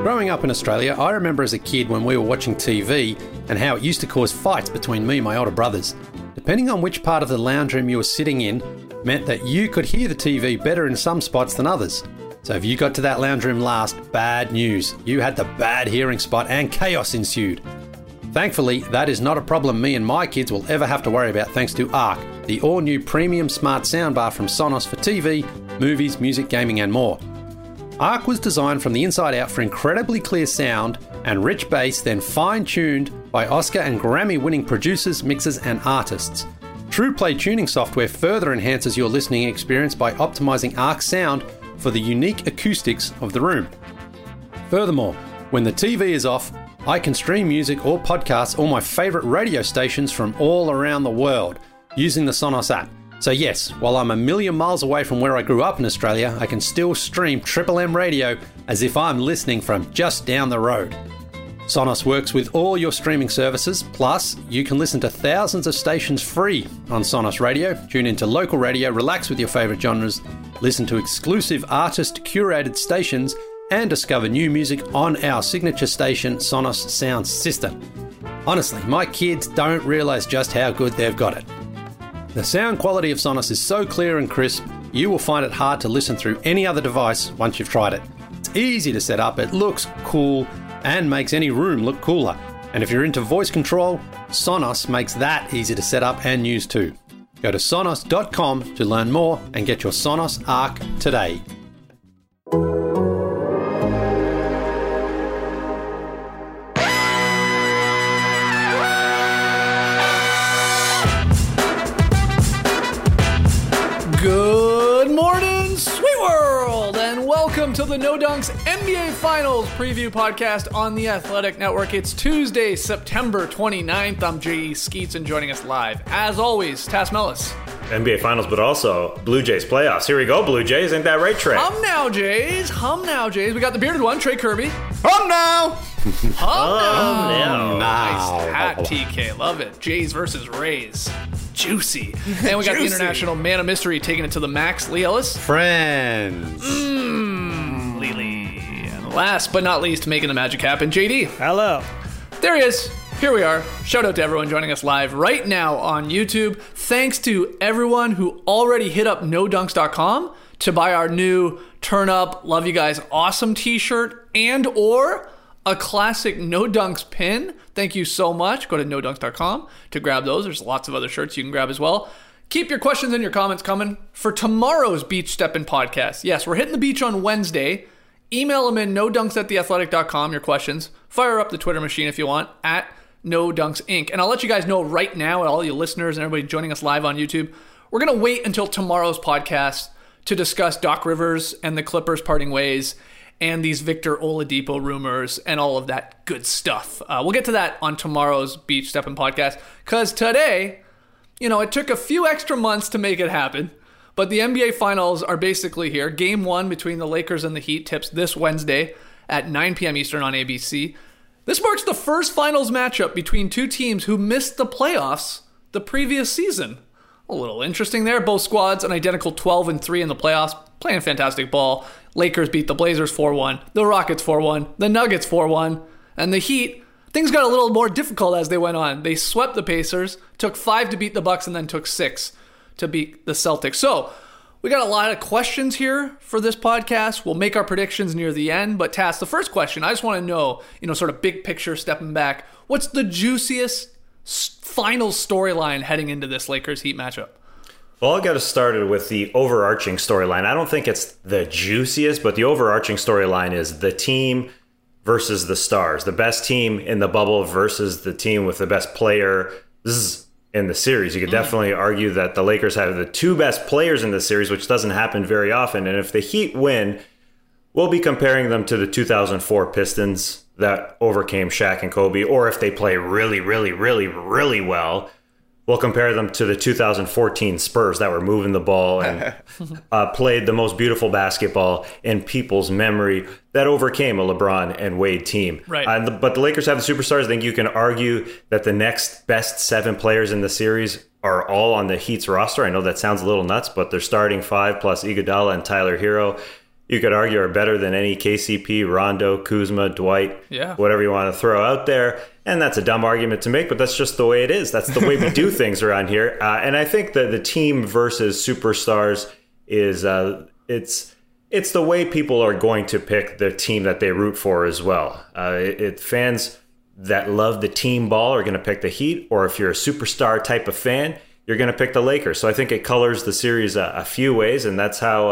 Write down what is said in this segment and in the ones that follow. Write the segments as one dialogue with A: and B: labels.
A: Growing up in Australia, I remember as a kid when we were watching TV and how it used to cause fights between me and my older brothers. Depending on which part of the lounge room you were sitting in meant that you could hear the TV better in some spots than others. So if you got to that lounge room last, bad news. You had the bad hearing spot and chaos ensued. Thankfully, that is not a problem me and my kids will ever have to worry about thanks to Arc, the all-new premium smart soundbar from Sonos for TV, movies, music, gaming and more. Arc was designed from the inside out for incredibly clear sound and rich bass, then fine-tuned by Oscar and Grammy-winning producers, mixers and artists. TruePlay tuning software further enhances your listening experience by optimizing Arc sound for the unique acoustics of the room. Furthermore, when the TV is off, I can stream music or podcasts or my favorite radio stations from all around the world using the Sonos app. So yes, while I'm a million miles away from where I grew up in Australia, I can still stream Triple M radio as if I'm listening from just down the road. Sonos works with all your streaming services, plus you can listen to thousands of stations free on Sonos Radio, tune into local radio, relax with your favourite genres, listen to exclusive artist-curated stations, and discover new music on our signature station, Sonos Sound System. Honestly, my kids don't realise just how good they've got it. The sound quality of Sonos is so clear and crisp, you will find it hard to listen through any other device once you've tried it. It's easy to set up, it looks cool, and makes any room look cooler. And if you're into voice control, Sonos makes that easy to set up and use too. Go to sonos.com to learn more and get your Sonos Arc today.
B: Good morning, sweet world, and welcome to the No Dunks NBA Finals preview podcast on the Athletic Network. It's Tuesday, September 29th. I'm J.E. Skeets, and joining us live, as always, Tas Mellis.
C: NBA Finals, but also Blue Jays playoffs. Here we go, Blue Jays. Ain't that right, Trey?
B: Hum now, Jays. Hum now, Jays. We got the bearded one, Trey Kirby.
C: Hum now!
B: Hum now.
A: Nice
B: hat, TK. Love it. Jays versus Rays. Juicy. And we got the international man of mystery taking it to the max, Lee Ellis.
A: Friends.
B: Lily. And last but not least, making the magic happen, JD.
D: Hello.
B: There he is. Here we are. Shout out to everyone joining us live right now on YouTube. Thanks to everyone who already hit up nodunks.com to buy our new Turn Up, Love You Guys Awesome t-shirt and or a classic No Dunks pin. Thank you so much. Go to nodunks.com to grab those. There's lots of other shirts you can grab as well. Keep your questions and your comments coming for tomorrow's Beach Steppin' podcast. Yes, we're hitting the beach on Wednesday. Email them in nodunks@theathletic.com, your questions. Fire up the Twitter machine if you want, at No Dunks Inc. And I'll let you guys know right now, all you listeners and everybody joining us live on YouTube, we're going to wait until tomorrow's podcast to discuss Doc Rivers and the Clippers parting ways and these Victor Oladipo rumors and all of that good stuff. We'll get to that on tomorrow's Beach Steppin' podcast, because today, it took a few extra months to make it happen, but the NBA Finals are basically here. Game 1 between the Lakers and the Heat tips this Wednesday at 9 p.m. Eastern on ABC. This marks the first finals matchup between two teams who missed the playoffs the previous season. A little interesting there. Both squads an identical 12-3 in the playoffs, playing fantastic ball. Lakers beat the Blazers 4-1, the Rockets 4-1, the Nuggets 4-1, and the Heat, things got a little more difficult as they went on. They swept the Pacers, took 5 to beat the Bucks, and then took 6 to beat the Celtics. So, we got a lot of questions here for this podcast. We'll make our predictions near the end. But Tas, the first question, I just want to know, sort of big picture, stepping back, what's the juiciest final storyline heading into this Lakers-Heat matchup?
C: Well, I'll get us started with the overarching storyline. I don't think it's the juiciest, but the overarching storyline is the team versus the stars. The best team in the bubble versus the team with the best player. This is in the series. You could definitely argue that the Lakers have the 2 best players in the series, which doesn't happen very often. And if the Heat win, we'll be comparing them to the 2004 Pistons that overcame Shaq and Kobe. Or if they play really, really, really, really well, we'll compare them to the 2014 Spurs that were moving the ball and played the most beautiful basketball in people's memory that overcame a LeBron and Wade team.
B: Right.
C: But the Lakers have the superstars. I think you can argue that the next best 7 players in the series are all on the Heat's roster. I know that sounds a little nuts, but they're starting 5 plus Iguodala and Tyler Hero. you could argue are better than any KCP, Rondo, Kuzma, Dwight,
B: Yeah.
C: whatever you want to throw out there. And that's a dumb argument to make, but that's just the way it is. That's the way we do things around here. And I think that the team versus superstars is it's the way people are going to pick the team that they root for as well. Fans that love the team ball are going to pick the Heat, or if you're a superstar type of fan, you're going to pick the Lakers. So I think it colors the series a few ways, and that's how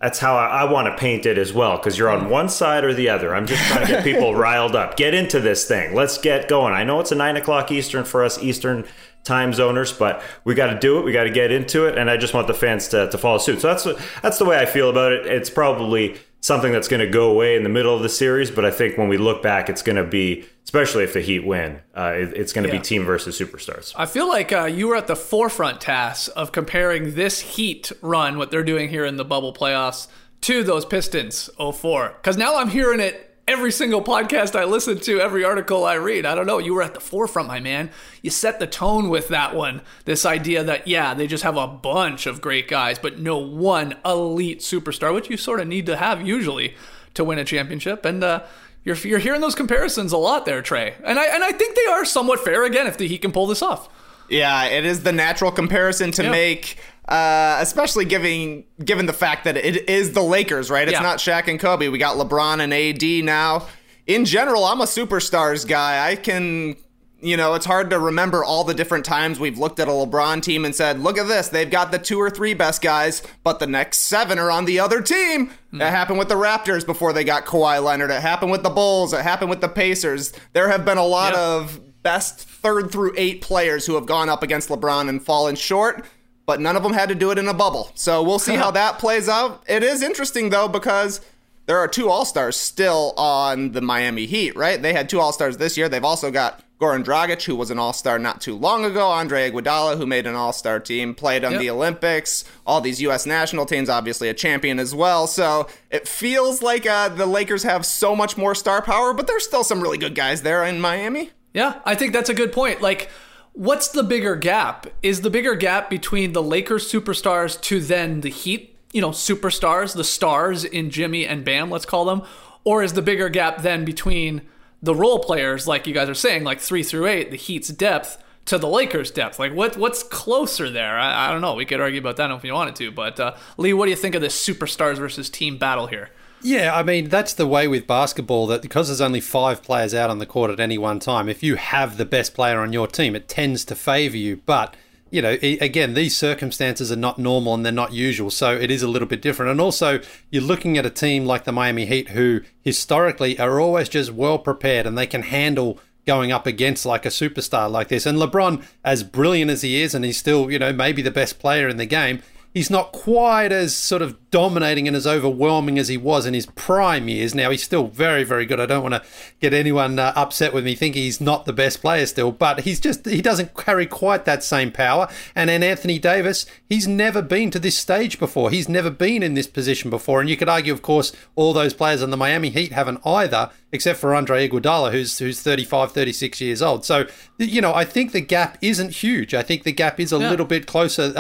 C: I want to paint it as well, because you're on one side or the other. I'm just trying to get people riled up. Get into this thing. Let's get going. I know it's a 9 o'clock Eastern for us Eastern time zoners, but we got to do it. We got to get into it, and I just want the fans to follow suit. So that's the way I feel about it. It's probably something that's going to go away in the middle of the series, but I think when we look back, it's going to be, especially if the Heat win, it's going to be team versus superstars.
B: I feel like you were at the forefront, Tass, of comparing this Heat run, what they're doing here in the bubble playoffs, to those Pistons 04. Because now I'm hearing it every single podcast I listen to, every article I read. I don't know. You were at the forefront, my man. You set the tone with that one. This idea that, they just have a bunch of great guys, but no one elite superstar, which you sort of need to have usually to win a championship. And you're hearing those comparisons a lot there, Trey. And I think they are somewhat fair, again, if the Heat can pull this off.
D: Yeah, it is the natural comparison to make, especially given the fact that it is the Lakers, right? It's not Shaq and Kobe. We got LeBron and AD now. In general, I'm a superstars guy. I can, it's hard to remember all the different times we've looked at a LeBron team and said, look at this, they've got the 2 or 3 best guys, but the next 7 are on the other team. That happened with the Raptors before they got Kawhi Leonard. It happened with the Bulls. It happened with the Pacers. There have been a lot of best 3rd through 8 players who have gone up against LeBron and fallen short, but none of them had to do it in a bubble. So we'll see how that plays out. It is interesting, though, because there are 2 All-Stars still on the Miami Heat, right? They had 2 All-Stars this year. They've also got Goran Dragic, who was an All-Star not too long ago, Andre Iguodala, who made an All-Star team, played on the Olympics, all these U.S. national teams, obviously a champion as well. So it feels like the Lakers have so much more star power, but there's still some really good guys there in Miami.
B: Yeah, I think that's a good point. Like, what's the bigger gap? Is the bigger gap between the Lakers superstars to then the Heat, superstars, the stars in Jimmy and Bam, let's call them? Or is the bigger gap then between the role players, like you guys are saying, like 3 through 8, the Heat's depth, to the Lakers' depth? Like, what's closer there? I don't know. We could argue about that if you wanted to. But, Lee, what do you think of this superstars versus team battle here?
A: Yeah, I mean, that's the way with basketball, that because there's only 5 players out on the court at any one time, if you have the best player on your team, it tends to favour you. But, again, these circumstances are not normal and they're not usual, so it is a little bit different. And also, you're looking at a team like the Miami Heat who historically are always just well prepared and they can handle going up against like a superstar like this. And LeBron, as brilliant as he is, and he's still, maybe the best player in the game, he's not quite as sort of dominating and as overwhelming as he was in his prime years. Now, he's still very, very good. I don't want to get anyone upset with me thinking he's not the best player still, but he doesn't carry quite that same power. And then Anthony Davis, he's never been to this stage before. He's never been in this position before. And you could argue, of course, all those players on the Miami Heat haven't either, except for Andre Iguodala, who's 35, 36 years old. So, I think the gap isn't huge. I think the gap is a little bit closer,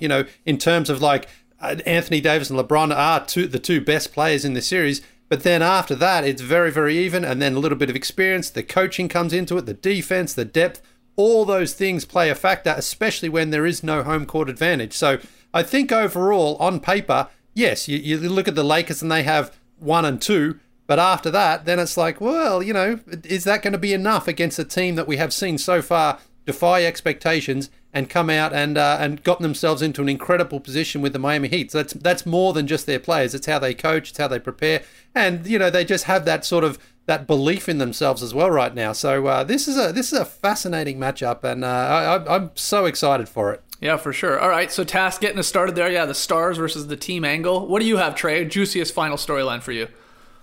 A: in terms of like Anthony Davis and LeBron are the 2 best players in the series. But then after that, it's very, very even. And then a little bit of experience. The coaching comes into it, the defense, the depth. All those things play a factor, especially when there is no home court advantage. So I think overall, on paper, yes, you look at the Lakers and they have 1 and 2. But after that, then it's like, well, is that going to be enough against a team that we have seen so far defy expectations and come out and gotten themselves into an incredible position with the Miami Heat? So that's more than just their players. It's how they coach, it's how they prepare, and they just have that sort of that belief in themselves as well right now. So this is a fascinating matchup, and I'm so excited for it.
B: Yeah, for sure. All right, so Task getting us started there. Yeah, the stars versus the team angle. What do you have, Trey? Juiciest final storyline for you?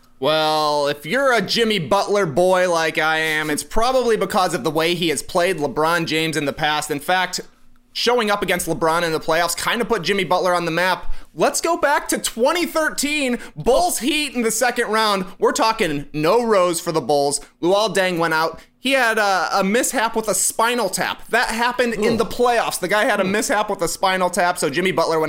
D: Well, if you're a Jimmy Butler boy like I am, it's probably because of the way he has played LeBron James in the past. In fact, showing up against LeBron in the playoffs kind of put Jimmy Butler on the map. Let's go back to 2013, Bulls Heat in the second round. We're talking no Rose for the Bulls. Luol Deng went out. He had a mishap with a spinal tap. That happened in the playoffs. The guy had a mishap with a spinal tap, so Jimmy Butler went out.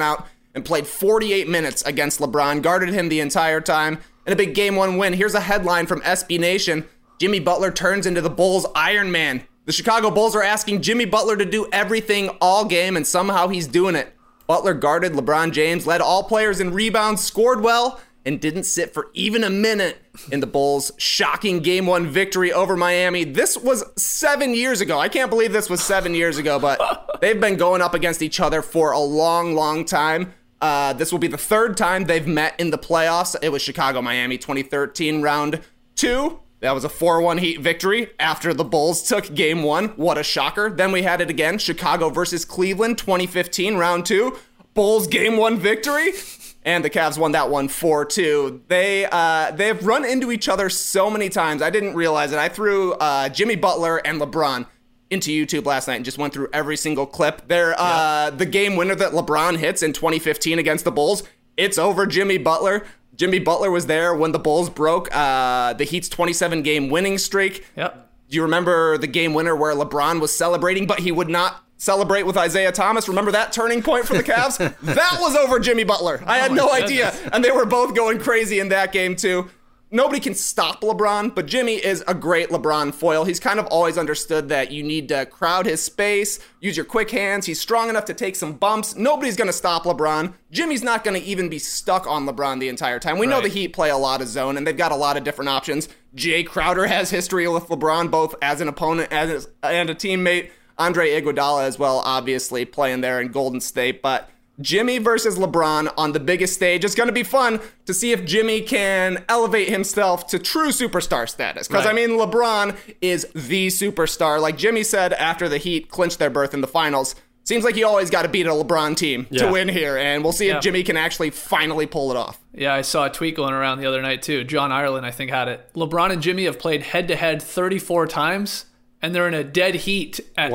D: and played 48 minutes against LeBron, guarded him the entire time, and a big Game 1 win. Here's a headline from SB Nation. Jimmy Butler turns into the Bulls' Iron Man. The Chicago Bulls are asking Jimmy Butler to do everything all game, and somehow he's doing it. Butler guarded LeBron James, led all players in rebounds, scored well, and didn't sit for even a minute in the Bulls' shocking Game 1 victory over Miami. This was 7 years ago. I can't believe this was 7 years ago, but they've been going up against each other for a long, long time. This will be the third time they've met in the playoffs. It was Chicago-Miami 2013 round 2. That was a 4-1 Heat victory after the Bulls took Game 1. What a shocker. Then we had it again, Chicago versus Cleveland 2015 round 2. Bulls Game 1 victory. And the Cavs won that one 4-2. They've run into each other so many times. I didn't realize it. I threw Jimmy Butler and LeBron into YouTube last night and just went through every single clip. The game winner that LeBron hits in 2015 against the Bulls, it's over Jimmy Butler. Jimmy Butler was there when the Bulls broke the Heat's 27-game winning streak.
B: Yep.
D: Do you remember the game winner where LeBron was celebrating, but he would not celebrate with Isaiah Thomas? Remember that turning point for the Cavs? That was over Jimmy Butler. I had no idea. And they were both going crazy in that game too. Nobody can stop LeBron, but Jimmy is a great LeBron foil. He's kind of always understood that you need to crowd his space, use your quick hands. He's strong enough to take some bumps. Nobody's going to stop LeBron. Jimmy's not going to even be stuck on LeBron the entire time. We know the Heat play a lot of zone, and they've got a lot of different options. Jay Crowder has history with LeBron, both as an opponent and a teammate. Andre Iguodala as well, obviously, playing there in Golden State. But Jimmy versus LeBron on the biggest stage. It's going to be fun to see if Jimmy can elevate himself to true superstar status. Because, I mean, LeBron is the superstar. Like Jimmy said after the Heat clinched their berth in the finals, seems like you always got to beat a LeBron team to win here. And we'll see if Jimmy can actually finally pull it off.
B: Yeah, I saw a tweet going around the other night, too. John Ireland, I think, had it. LeBron and Jimmy have played head-to-head 34 times. And they're in a dead heat at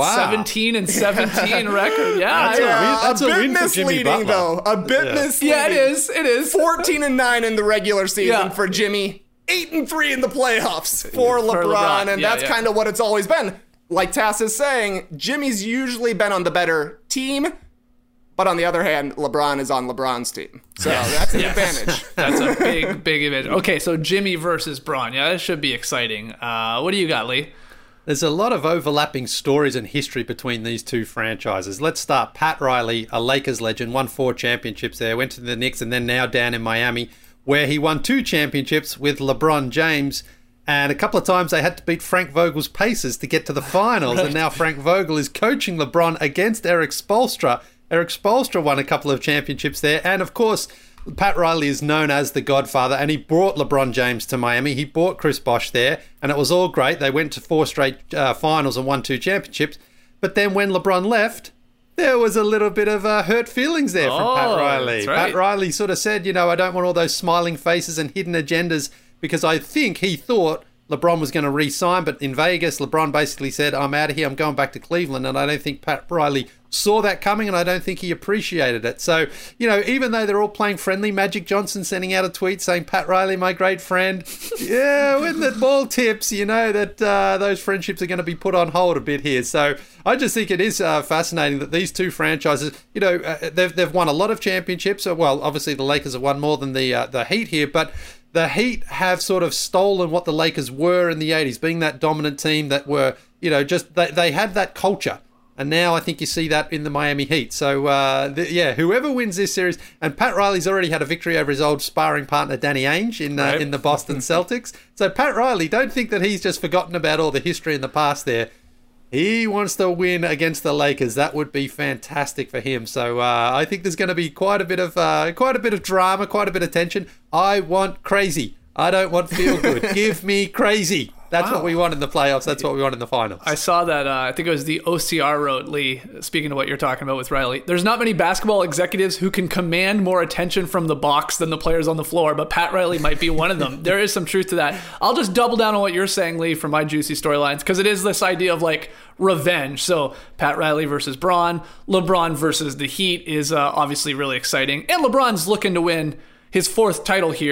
B: 17-17 record. Yeah,
A: that's a win for Jimmy Butler.
D: Though. A bit misleading.
B: Yeah, it is.
D: 14-9 in the regular season for Jimmy. 8-3 in the playoffs for LeBron. And that's kind of what it's always been. Like Tass is saying, Jimmy's usually been on the better team. But on the other hand, LeBron is on LeBron's team. So that's an advantage.
B: That's a big advantage. Okay, so Jimmy versus Bron. Yeah, that should be exciting. What do you got, Lee?
A: There's a lot of overlapping stories and history between these two franchises. Let's start. Pat Riley, a Lakers legend, won 4 championships there, went to the Knicks, and then now down in Miami, where he won 2 championships with LeBron James. And a couple of times they had to beat Frank Vogel's Pacers to get to the finals. And now Frank Vogel is coaching LeBron against Eric Spoelstra. Eric Spoelstra won a couple of championships there. And of course, Pat Riley is known as the Godfather, and he brought LeBron James to Miami. He brought Chris Bosh there, and it was all great. They went to 4 straight finals and won 2 championships. But then when LeBron left, there was a little bit of hurt feelings there from Pat Riley.
B: That's right.
A: Pat Riley sort of said, I don't want all those smiling faces and hidden agendas, because I think he thought LeBron was going to re-sign, but in Vegas, LeBron basically said, I'm out of here, I'm going back to Cleveland, and I don't think Pat Riley saw that coming, and I don't think he appreciated it. So, even though they're all playing friendly, Magic Johnson sending out a tweet saying, Pat Riley, my great friend, when the ball tips, that those friendships are going to be put on hold a bit here. So I just think it is fascinating that these two franchises, they've won a lot of championships. Well, obviously the Lakers have won more than the Heat here, but the Heat have sort of stolen what the Lakers were in the 80s, being that dominant team that were, they had that culture. And now I think you see that in the Miami Heat. So, whoever wins this series, and Pat Riley's already had a victory over his old sparring partner, Danny Ainge, in the Boston Celtics. So, Pat Riley, don't think that he's just forgotten about all the history in the past there. He wants to win against the Lakers. That would be fantastic for him. So, I think there's going to be quite a bit of drama, quite a bit of tension. I want crazy. I don't want feel good. Give me crazy. That's what we want in the playoffs. That's what we want in the finals.
B: I saw that. I think it was the OCR wrote, Lee, speaking of what you're talking about with Riley. There's not many basketball executives who can command more attention from the box than the players on the floor, but Pat Riley might be one of them. There is some truth to that. I'll just double down on what you're saying, Lee, for my juicy storylines, because it is this idea of revenge. So Pat Riley versus Bron, LeBron versus the Heat is obviously really exciting. And LeBron's looking to win his 4th title here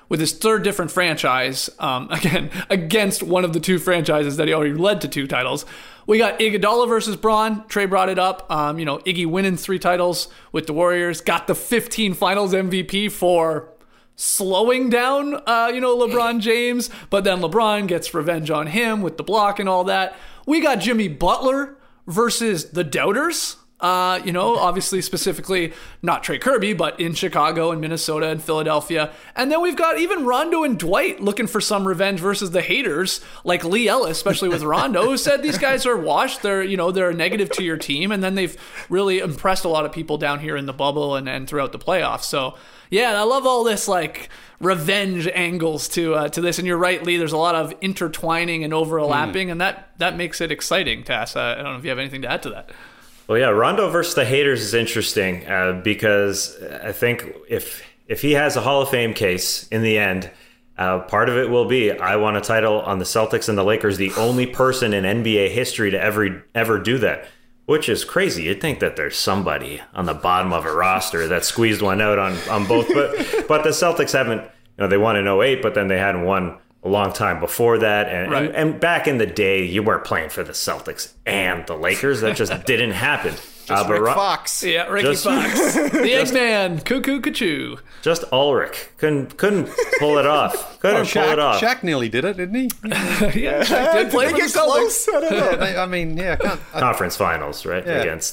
B: with his third different franchise, again, against one of the two franchises that he already led to 2 titles. We got Iguodala versus Bron. Trey brought it up. Iggy winning 3 titles with the Warriors, got the 15 Finals MVP for slowing down, LeBron James, but then LeBron gets revenge on him with the block and all that. We got Jimmy Butler versus the Doubters. Obviously specifically not Trey Kirby, but in Chicago and Minnesota and Philadelphia. And then we've got even Rondo and Dwight looking for some revenge versus the haters, like Lee Ellis, especially with Rondo, who said these guys are washed. They're a negative to your team. And then they've really impressed a lot of people down here in the bubble and throughout the playoffs. So yeah, I love all this like revenge angles to this. And you're right, Lee, there's a lot of intertwining and overlapping, and that makes it exciting, Tass. I don't know if you have anything to add to that.
C: Well, yeah, Rondo versus the haters is interesting because I think if he has a Hall of Fame case in the end, part of it will be I won a title on the Celtics and the Lakers, the only person in NBA history to ever do that, which is crazy. You'd think that there's somebody on the bottom of a roster that squeezed one out on both, but the Celtics haven't. They won in 2008, but then they hadn't won a long time before that. And back in the day, you weren't playing for the Celtics and the Lakers. That just didn't happen.
D: Rick Fox.
B: Yeah, Ricky Fox. The Eggman. Cuckoo, cuckoo.
C: Just Ulrich. Couldn't pull it off. Pull it off.
A: Shaq nearly did it, didn't he?
B: Yeah, Shaq did play for the Celtics.
D: I don't know.
C: Conference finals, right? Yeah. Against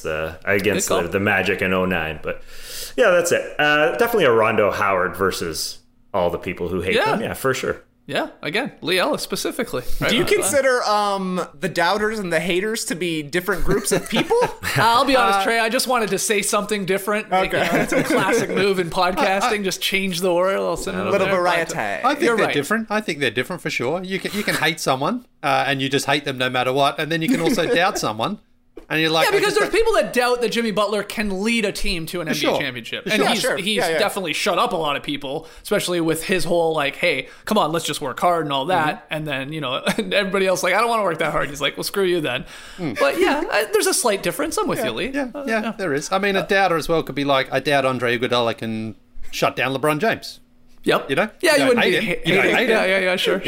C: the Magic in 2009. But yeah, that's it. Definitely a Rondo Howard versus all the people who hate them. Yeah, for sure.
B: Yeah, again, Lee Ellis specifically. Right.
D: Do you consider the doubters and the haters to be different groups of people?
B: I'll be honest, Trey, I just wanted to say something different.
D: Okay.
B: It's a classic move in podcasting, just change the word. I'll send it
D: a little variety.
A: I think they're different. I think they're different for sure. You can hate someone and you just hate them no matter what, and then you can also doubt someone. And you're like,
B: because there's people that doubt that Jimmy Butler can lead a team to an NBA championship. And he's definitely shut up a lot of people, especially with his whole like, hey, come on, let's just work hard and all that. And then, everybody else like, I don't want to work that hard. He's like, well, screw you then. But there's a slight difference. I'm with you, Lee.
A: Yeah, there is. I mean, a doubter as well could be like, I doubt Andre Iguodala can shut down LeBron James.
B: Yep.
A: You
B: wouldn't hate it. Yeah, sure.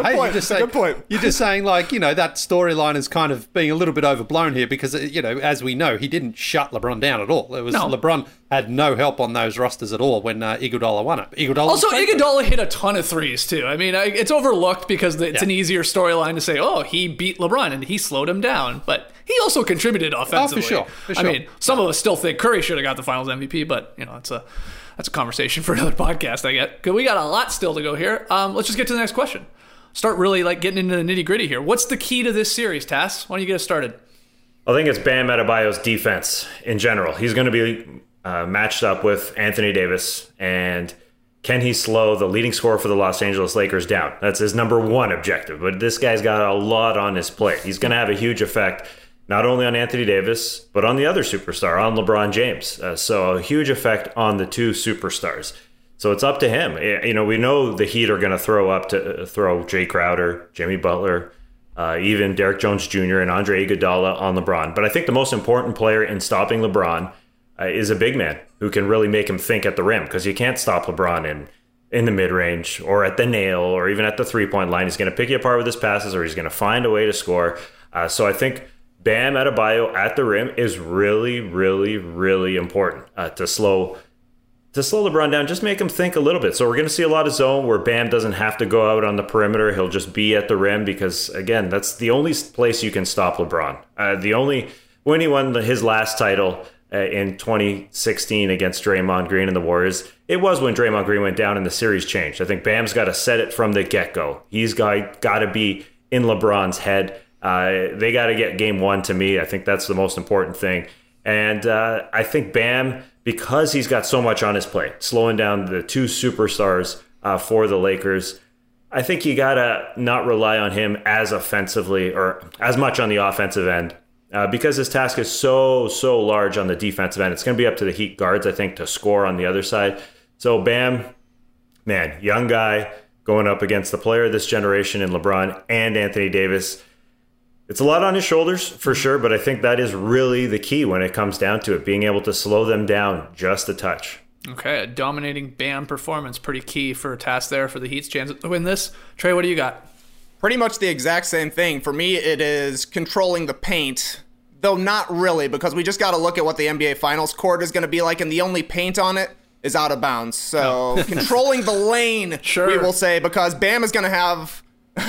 D: Good point.
A: You're just saying, like, that storyline is kind of being a little bit overblown here because, as we know, he didn't shut LeBron down at all. It was LeBron had no help on those rosters at all when Iguodala won it.
B: Iguodala hit a ton of threes, too. I mean, it's overlooked because it's an easier storyline to say, oh, he beat LeBron and he slowed him down. But he also contributed offensively.
A: For sure.
B: I mean, some of us still think Curry should have got the Finals MVP, but, that's a conversation for another podcast, I get. Because we got a lot still to go here. Let's just get to the next question. Start really getting into the nitty gritty here. What's the key to this series, Tass? Why don't you get us started?
C: I think it's Bam Adebayo's defense in general. He's going to be matched up with Anthony Davis, and can he slow the leading scorer for the Los Angeles Lakers down? That's his number one objective. But this guy's got a lot on his plate. He's going to have a huge effect, not only on Anthony Davis, but on the other superstar, on LeBron James. So a huge effect on the two superstars. So it's up to him. We know the Heat are going to throw Jay Crowder, Jimmy Butler, even Derek Jones Jr. and Andre Iguodala on LeBron. But I think the most important player in stopping LeBron is a big man who can really make him think at the rim, because you can't stop LeBron in the mid-range or at the nail or even at the three-point line. He's going to pick you apart with his passes, or he's going to find a way to score. So I think Bam Adebayo at the rim is really, really, really important to slow LeBron down, just make him think a little bit. So we're going to see a lot of zone where Bam doesn't have to go out on the perimeter. He'll just be at the rim because, again, that's the only place you can stop LeBron. When he won his last title in 2016 against Draymond Green and the Warriors, it was when Draymond Green went down and the series changed. I think Bam's got to set it from the get-go. He's got to be in LeBron's head. They got to get game one to me. I think that's the most important thing. And I think Bam, because he's got so much on his plate, slowing down the two superstars for the Lakers, I think you got to not rely on him as offensively or as much on the offensive end because his task is so large on the defensive end. It's going to be up to the Heat guards, I think, to score on the other side. So Bam, man, young guy going up against the player of this generation in LeBron and Anthony Davis. It's a lot on his shoulders, for sure, but I think that is really the key when it comes down to it, being able to slow them down just a touch.
B: Okay, a dominating Bam performance, pretty key for a task there for the Heat's chance to win this. Trey, what do you got?
D: Pretty much the exact same thing. For me, it is controlling the paint, though not really, because we just got to look at what the NBA Finals court is going to be like, and the only paint on it is out of bounds. So controlling the lane, we will say, because Bam is going to have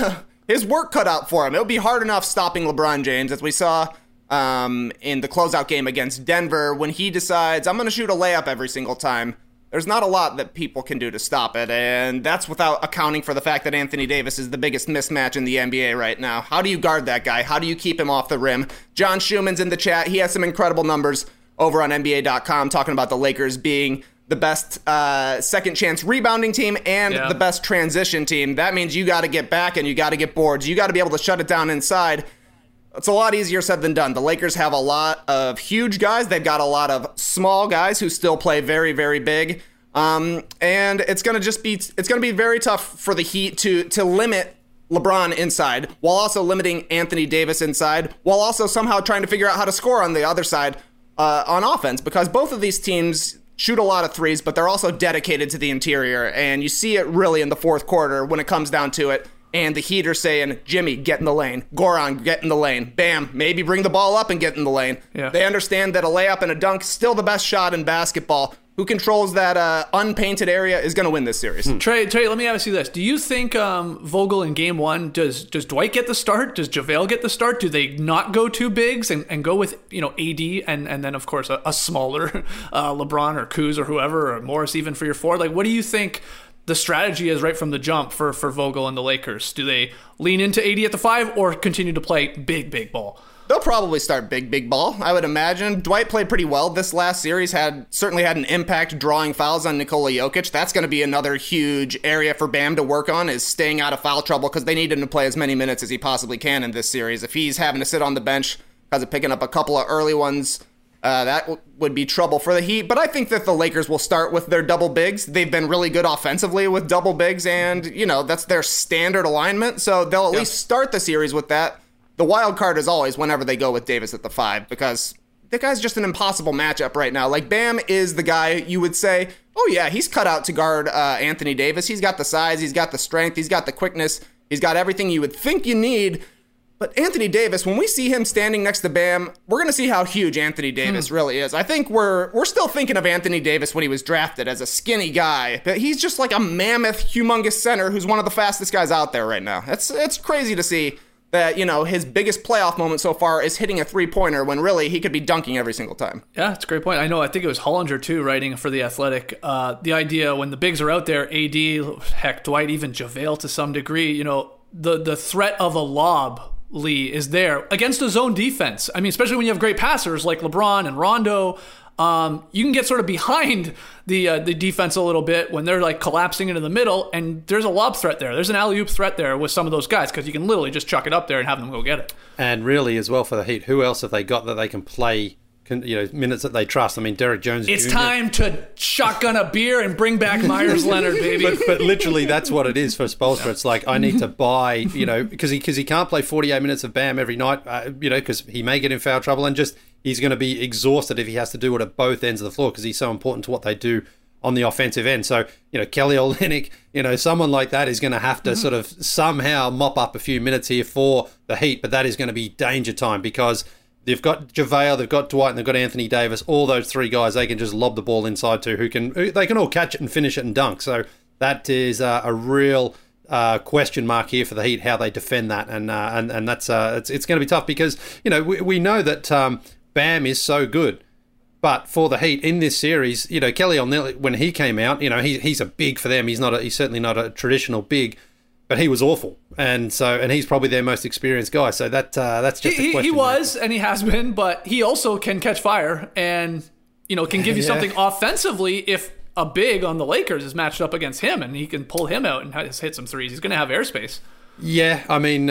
D: his work cut out for him. It'll be hard enough stopping LeBron James, as we saw in the closeout game against Denver, when he decides, I'm going to shoot a layup every single time. There's not a lot that people can do to stop it, and that's without accounting for the fact that Anthony Davis is the biggest mismatch in the NBA right now. How do you guard that guy? How do you keep him off the rim? John Schumann's in the chat. He has some incredible numbers over on NBA.com talking about the Lakers being the best second chance rebounding team and the best transition team. That means you got to get back and you got to get boards. You got to be able to shut it down inside. It's a lot easier said than done. The Lakers have a lot of huge guys. They've got a lot of small guys who still play very, very big. And it's going to be very tough for the Heat to limit LeBron inside while also limiting Anthony Davis inside, while also somehow trying to figure out how to score on the other side on offense, because both of these teams shoot a lot of threes, but they're also dedicated to the interior. And you see it really in the fourth quarter when it comes down to it. And the Heat are saying, Jimmy, get in the lane. Goran, get in the lane. Bam, maybe bring the ball up and get in the lane. Yeah. They understand that a layup and a dunk is still the best shot in basketball. Who controls that unpainted area is going to win this series.
B: Trey, let me ask you this. Do you think Vogel in game one, does Dwight get the start? Does JaVale get the start? Do they not go two bigs and go with AD and then, of course, a smaller LeBron or Kuz or whoever, or Morris even for your forward? Like, what do you think the strategy is right from the jump for Vogel and the Lakers? Do they lean into AD at the 5 or continue to play big ball?
D: They'll probably start big ball, I would imagine. Dwight played pretty well this last series, certainly had an impact drawing fouls on Nikola Jokic. That's going to be another huge area for Bam to work on, is staying out of foul trouble, because they need him to play as many minutes as he possibly can in this series. If he's having to sit on the bench because of picking up a couple of early ones, that would be trouble for the Heat. But I think that the Lakers will start with their double bigs. They've been really good offensively with double bigs, and, that's their standard alignment. So they'll at least start the series with that. The wild card is always whenever they go with Davis at the 5, because the guy's just an impossible matchup right now. Like, Bam is the guy you would say, oh yeah, he's cut out to guard Anthony Davis. He's got the size, he's got the strength, he's got the quickness, he's got everything you would think you need. But Anthony Davis, when we see him standing next to Bam, we're going to see how huge Anthony Davis really is. I think we're still thinking of Anthony Davis when he was drafted as a skinny guy, but he's just like a mammoth, humongous center who's one of the fastest guys out there right now. It's crazy to see that, his biggest playoff moment so far is hitting a three-pointer when really he could be dunking every single time.
B: Yeah, it's a great point. I think it was Hollinger, too, writing for The Athletic. The idea when the bigs are out there, AD, heck, Dwight, even JaVale to some degree, the threat of a lob, Lee, is there against a zone defense. I mean, especially when you have great passers like LeBron and Rondo. You can get sort of behind the defense a little bit when they're like collapsing into the middle, and there's a lob threat there. There's an alley-oop threat there with some of those guys, because you can literally just chuck it up there and have them go get it.
A: And really, as well, for the Heat, who else have they got that they can play, minutes that they trust? I mean, Derek Jones
B: It's
A: Jr.
B: time to shotgun a beer and bring back Myers Leonard, baby.
A: But literally, that's what it is for Spoelstra. It's like, I need to buy, because he can't play 48 minutes of Bam every night, because he may get in foul trouble, and just he's going to be exhausted if he has to do it at both ends of the floor, because he's so important to what they do on the offensive end. So, Kelly Olynyk, someone like that is going to have to sort of somehow mop up a few minutes here for the Heat, but that is going to be danger time, because they've got JaVale, they've got Dwight, and they've got Anthony Davis. All those three guys, they can just lob the ball inside to, they can all catch it and finish it and dunk. So that is a real question mark here for the Heat, how they defend that, and that's it's going to be tough, because we know that Bam is so good. But for the Heat in this series, Kelly Olynyk, when he came out, he's a big for them. He's certainly not a traditional big, but he was awful, and he's probably their most experienced guy. So that's just a question.
B: He was, and he has been, but he also can catch fire and can give you something offensively if a big on the Lakers is matched up against him, and he can pull him out and hit some threes. He's going to have airspace.
A: Yeah, I mean,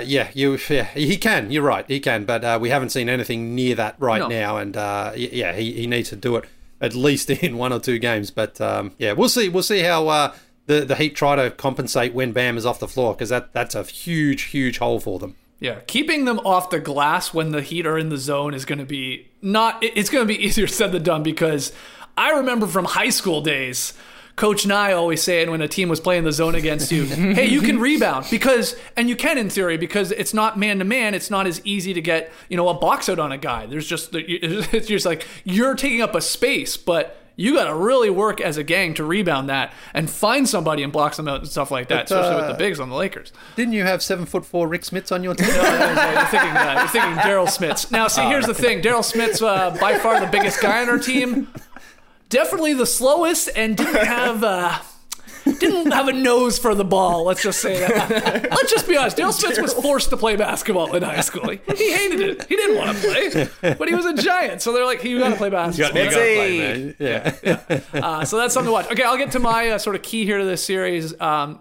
A: he can. You're right, he can, but we haven't seen anything near that now, and he needs to do it at least in one or two games. But we'll see. We'll see how the Heat try to compensate when Bam is off the floor, because that's a huge hole for them.
B: Yeah, keeping them off the glass when the Heat are in the zone is going to be it's going to be easier said than done, because I remember from high school days, Coach Nye always saying when a team was playing the zone against you, hey, you can rebound and you can in theory, because it's not man-to-man. It's not as easy to get, a box out on a guy. It's just like you're taking up a space, but you got to really work as a gang to rebound that and find somebody and block them out and stuff like that, especially with the bigs on the Lakers.
A: Didn't you have 7'4" Rick Smits on your team?
B: No, you're thinking Daryl Smits. Now, see, here's the thing. Daryl Smits, by far the biggest guy on our team. Definitely the slowest, and didn't have a nose for the ball. Let's just say that. Let's just be honest. Daryl Smits was forced to play basketball in high school. He hated it. He didn't want to play, but he was a giant. So they're like, you got to play basketball.
A: You got to play, man.
B: Yeah. So that's something to watch. Okay, I'll get to my sort of key here to this series.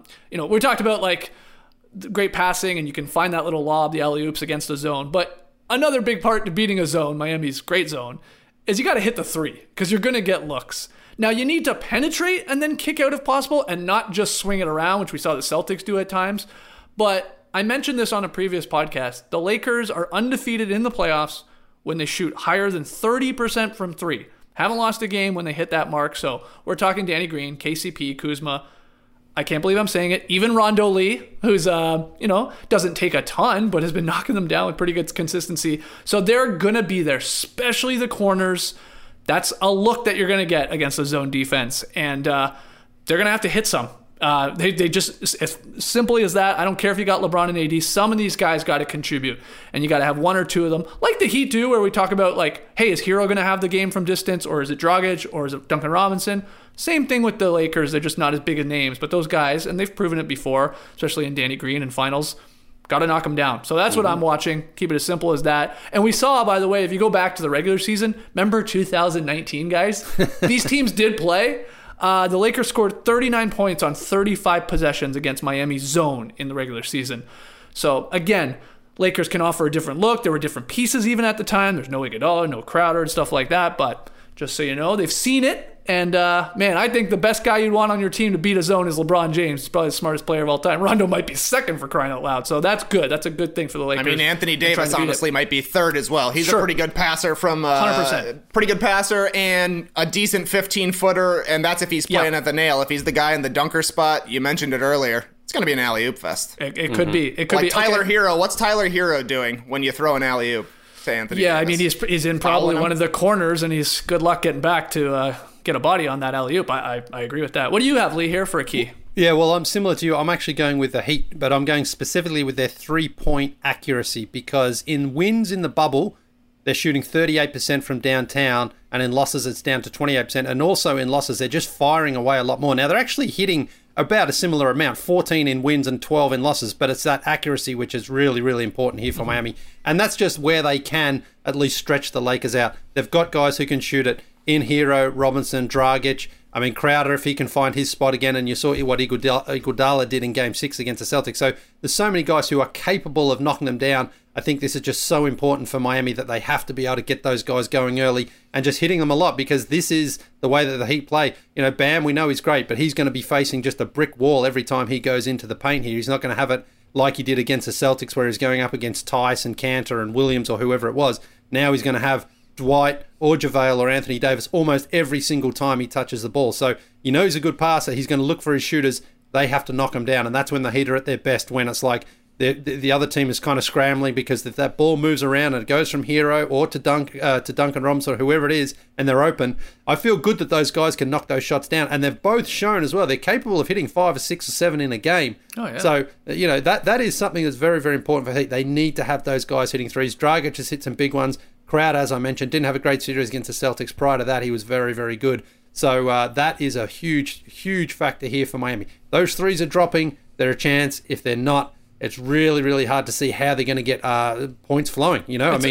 B: We talked about like great passing, and you can find that little lob, the alley-oops against a zone. But another big part to beating a zone, Miami's great zone, is you got to hit the three, because you're going to get looks. Now, you need to penetrate and then kick out if possible, and not just swing it around, which we saw the Celtics do at times. But I mentioned this on a previous podcast. The Lakers are undefeated in the playoffs when they shoot higher than 30% from three. Haven't lost a game when they hit that mark. So we're talking Danny Green, KCP, Kuzma. I can't believe I'm saying it. Even Rondo Lee, who's, doesn't take a ton, but has been knocking them down with pretty good consistency. So they're going to be there, especially the corners. That's a look that you're going to get against the zone defense. And they're going to have to hit some. They just, as simply as that, I don't care if you got LeBron and AD, some of these guys got to contribute. And you got to have one or two of them. Like the Heat do, where we talk about, like, hey, is Hero going to have the game from distance? Or is it Dragic? Or is it Duncan Robinson? Same thing with the Lakers. They're just not as big of names. But those guys, and they've proven it before, especially in Danny Green and finals, got to knock them down. So that's what I'm watching. Keep it as simple as that. And we saw, by the way, if you go back to the regular season, remember 2019, guys? These teams did play. The Lakers scored 39 points on 35 possessions against Miami's zone in the regular season. So, again, Lakers can offer a different look. There were different pieces even at the time. There's no Iguodala, no Crowder, and stuff like that. But just so you know, they've seen it. And, I think the best guy you'd want on your team to beat a zone is LeBron James. He's probably the smartest player of all time. Rondo might be second, for crying out loud. So that's good. That's a good thing for the Lakers.
D: I mean, Anthony Davis honestly might be third as well. He's a pretty good passer from 100%. Pretty good passer and a decent 15-footer, and that's if he's playing at the nail. If he's the guy in the dunker spot, you mentioned it earlier, it's going to be an alley-oop fest.
B: It could be. It could be.
D: Tyler Hero. What's Tyler Hero doing when you throw an alley-oop to Anthony Davis?
B: I mean, he's in probably one of the corners, and he's good luck getting back to get a body on that alley-oop. I agree with that. What do you have, Lee, here for a key?
A: Yeah, well, I'm similar to you. I'm actually going with the Heat, but I'm going specifically with their three-point accuracy, because in wins in the bubble, they're shooting 38% from downtown, and in losses it's down to 28%, and also in losses they're just firing away a lot more. Now, they're actually hitting about a similar amount, 14 in wins and 12 in losses, but it's that accuracy which is really, really important here for Miami, and that's just where they can at least stretch the Lakers out. They've got guys who can shoot it in Hero, Robinson, Dragic. I mean, Crowder, if he can find his spot again, and you saw what Iguodala did in Game 6 against the Celtics. So there's so many guys who are capable of knocking them down. I think this is just so important for Miami that they have to be able to get those guys going early and just hitting them a lot, because this is the way that the Heat play. Bam, we know he's great, but he's going to be facing just a brick wall every time he goes into the paint here. He's not going to have it like he did against the Celtics, where he's going up against Tice and Cantor and Williams or whoever it was. Now he's going to have Dwight or JaVale or Anthony Davis almost every single time he touches the ball. So he's a good passer. He's going to look for his shooters. They have to knock him down, and that's when the Heat are at their best, when it's like the other team is kind of scrambling, because if that ball moves around and it goes from Hero or to Duncan Robinson or whoever it is, and they're open, I feel good that those guys can knock those shots down. And they've both shown as well they're capable of hitting 5 or 6 or 7 in a game.
B: Oh, yeah.
A: So, that is something that's very, very important for Heat. They need to have those guys hitting threes. Dragic has hit some big ones. Crowder, as I mentioned, didn't have a great series against the Celtics. Prior to that, he was very, very good. So that is a huge, huge factor here for Miami. Those threes are dropping. They're a chance. If they're not, it's really, really hard to see how they're going to get points flowing.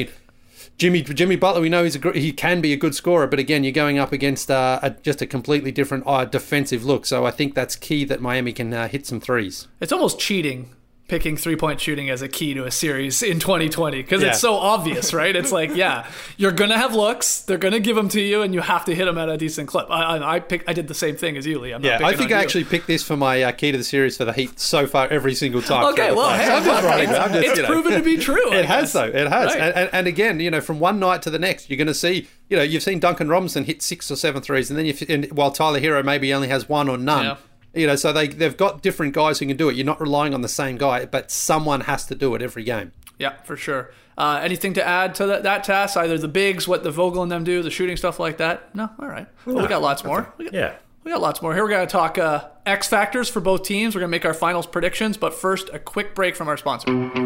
A: Jimmy Butler, we know he can be a good scorer, but again, you're going up against just a completely different defensive look. So I think that's key that Miami can hit some threes.
B: It's almost cheating, picking three-point shooting as a key to a series in 2020, because it's so obvious, right? It's like, you're going to have looks, they're going to give them to you, and you have to hit them at a decent clip. I did the same thing as you, Lee.
A: I think I actually picked this for my key to the series for the Heat so far every single time.
B: Okay, well, hey, it's proven to be true.
A: It has, though. It has.
B: Right.
A: And again, from one night to the next, you're going to see you've seen Duncan Robinson hit 6 or 7 threes, and then while Tyler Hero maybe only has 1 or none. Yeah. So they've got different guys who can do it. You're not relying on the same guy, but someone has to do it every game.
B: Yeah, for sure. Anything to add to that task? Either the bigs, what the Vogel and them do, the shooting stuff like that? No? All right. Well, we got lots more. We got lots more. Here we're going to talk X factors for both teams. We're going to make our finals predictions, but first, a quick break from our sponsor.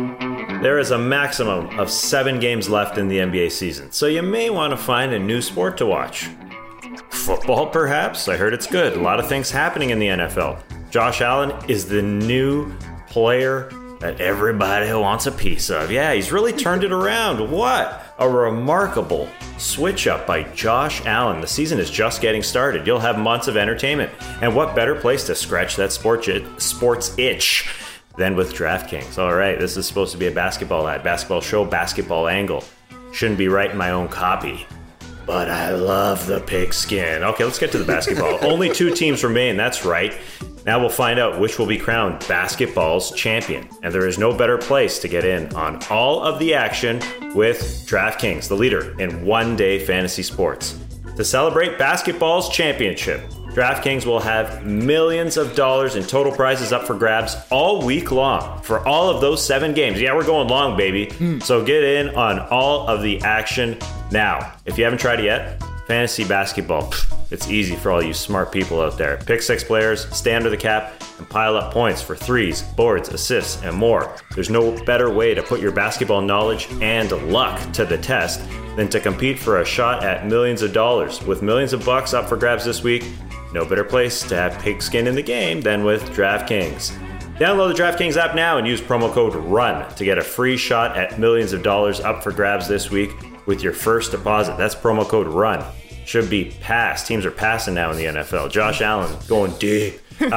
C: There is a maximum of 7 games left in the NBA season, so you may want to find a new sport to watch. Football, perhaps? I heard it's good. A lot of things happening in the NFL. Josh Allen is the new player that everybody wants a piece of. Yeah, he's really turned it around. What a remarkable switch up by Josh Allen. The season is just getting started. You'll have months of entertainment. And what better place to scratch that sports itch than with DraftKings? All right, this is supposed to be a basketball ad, basketball show, basketball angle. Shouldn't be writing my own copy. But I love the pigskin. Okay, let's get to the basketball. Only 2 teams remain, that's right. Now we'll find out which will be crowned basketball's champion. And there is no better place to get in on all of the action with DraftKings, the leader in one-day fantasy sports. To celebrate basketball's championship, DraftKings will have millions of dollars in total prizes up for grabs all week long for all of those 7 games. Yeah, we're going long, baby. So get in on all of the action now. If you haven't tried it yet, fantasy basketball, it's easy for all you smart people out there. Pick 6 players, stay under the cap, and pile up points for threes, boards, assists, and more. There's no better way to put your basketball knowledge and luck to the test than to compete for a shot at millions of dollars. With millions of bucks up for grabs this week, no better place to have pigskin in the game than with DraftKings. Download the DraftKings app now and use promo code RUN to get a free shot at millions of dollars up for grabs this week with your first deposit. That's promo code RUN. Should be passed. Teams are passing now in the NFL. Josh Allen going deep.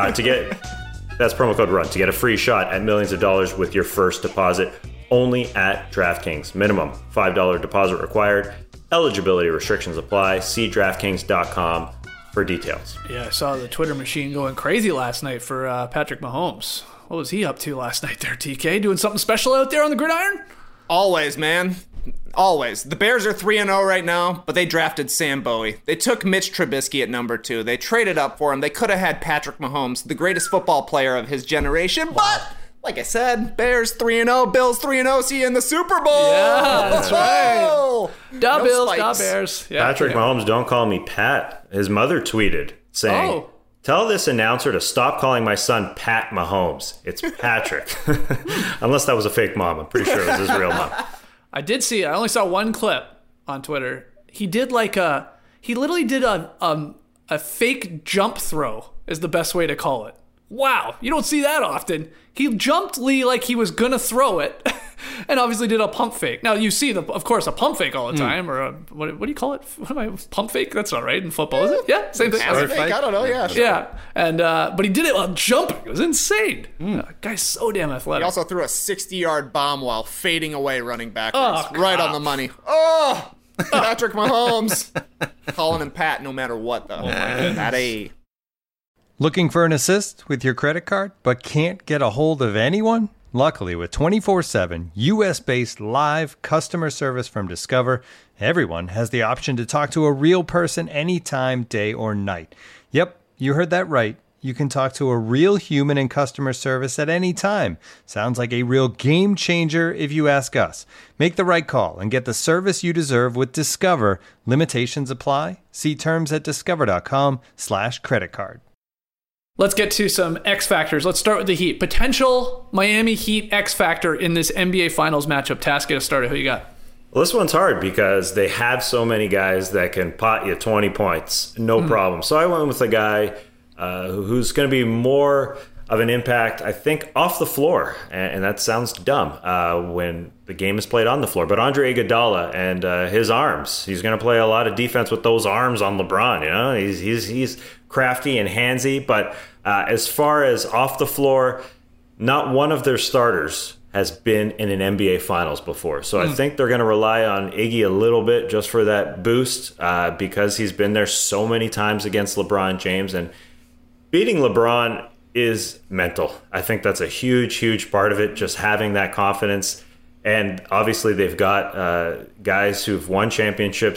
C: That's promo code RUN to get a free shot at millions of dollars with your first deposit only at DraftKings. Minimum $5 deposit required. Eligibility restrictions apply. See DraftKings.com for details.
B: Yeah, I saw the Twitter machine going crazy last night for Patrick Mahomes. What was he up to last night there, TK? Doing something special out there on the gridiron?
D: Always, man. Always. The Bears are 3-0 right now, but they drafted Sam Bowie. They took Mitch Trubisky at number 2. They traded up for him. They could have had Patrick Mahomes, the greatest football player of his generation, but like I said, Bears 3-0, Bills 3-0. See you in the Super Bowl.
B: Yeah, that's right. Da Bills, da Bears. Yeah,
C: Patrick Mahomes, don't call me Pat. His mother tweeted saying, tell this announcer to stop calling my son Pat Mahomes. It's Patrick. Unless that was a fake mom. I'm pretty sure it was his real mom.
B: I did see it. I only saw one clip on Twitter. He did he literally did a fake jump throw is the best way to call it. Wow, you don't see that often. He jumped Lee like he was gonna throw it, and obviously did a pump fake. Now you see of course, a pump fake all the time, or what do you call it? Pump fake? That's not right in football, is it? Yeah, same thing.
D: Fake. I don't know. Yeah, sure.
B: Yeah, and but he did it while jumping. It was insane. Guy's so damn athletic.
D: He also threw a 60-yard bomb while fading away, running backwards, right on the money. Oh, Patrick Mahomes, calling him Pat no matter what though. Patty.
E: Looking for an assist with your credit card, but can't get a hold of anyone? Luckily, with 24/7 US-based live customer service from Discover, everyone has the option to talk to a real person anytime, day or night. Yep, you heard that right. You can talk to a real human in customer service at any time. Sounds like a real game changer if you ask us. Make the right call and get the service you deserve with Discover. Limitations apply. See terms at discover.com/creditcard.
B: Let's get to some X factors. Let's start with the Heat. Potential Miami Heat X factor in this NBA Finals matchup. Task, get us started. Who you got?
C: Well, this one's hard because they have so many guys that can pot you 20 points, no problem. So I went with a guy who's going to be more of an impact, I think, off the floor. And that sounds dumb when the game is played on the floor. But Andre Iguodala and his arms. He's going to play a lot of defense with those arms on LeBron. You know, he's crafty and handsy. But as far as off the floor, not one of their starters has been in an NBA Finals before. So I think they're going to rely on Iggy a little bit just for that boost because he's been there so many times against LeBron James. And beating LeBron is mental. I think that's a huge, huge part of it, just having that confidence. And obviously they've got guys who've won championships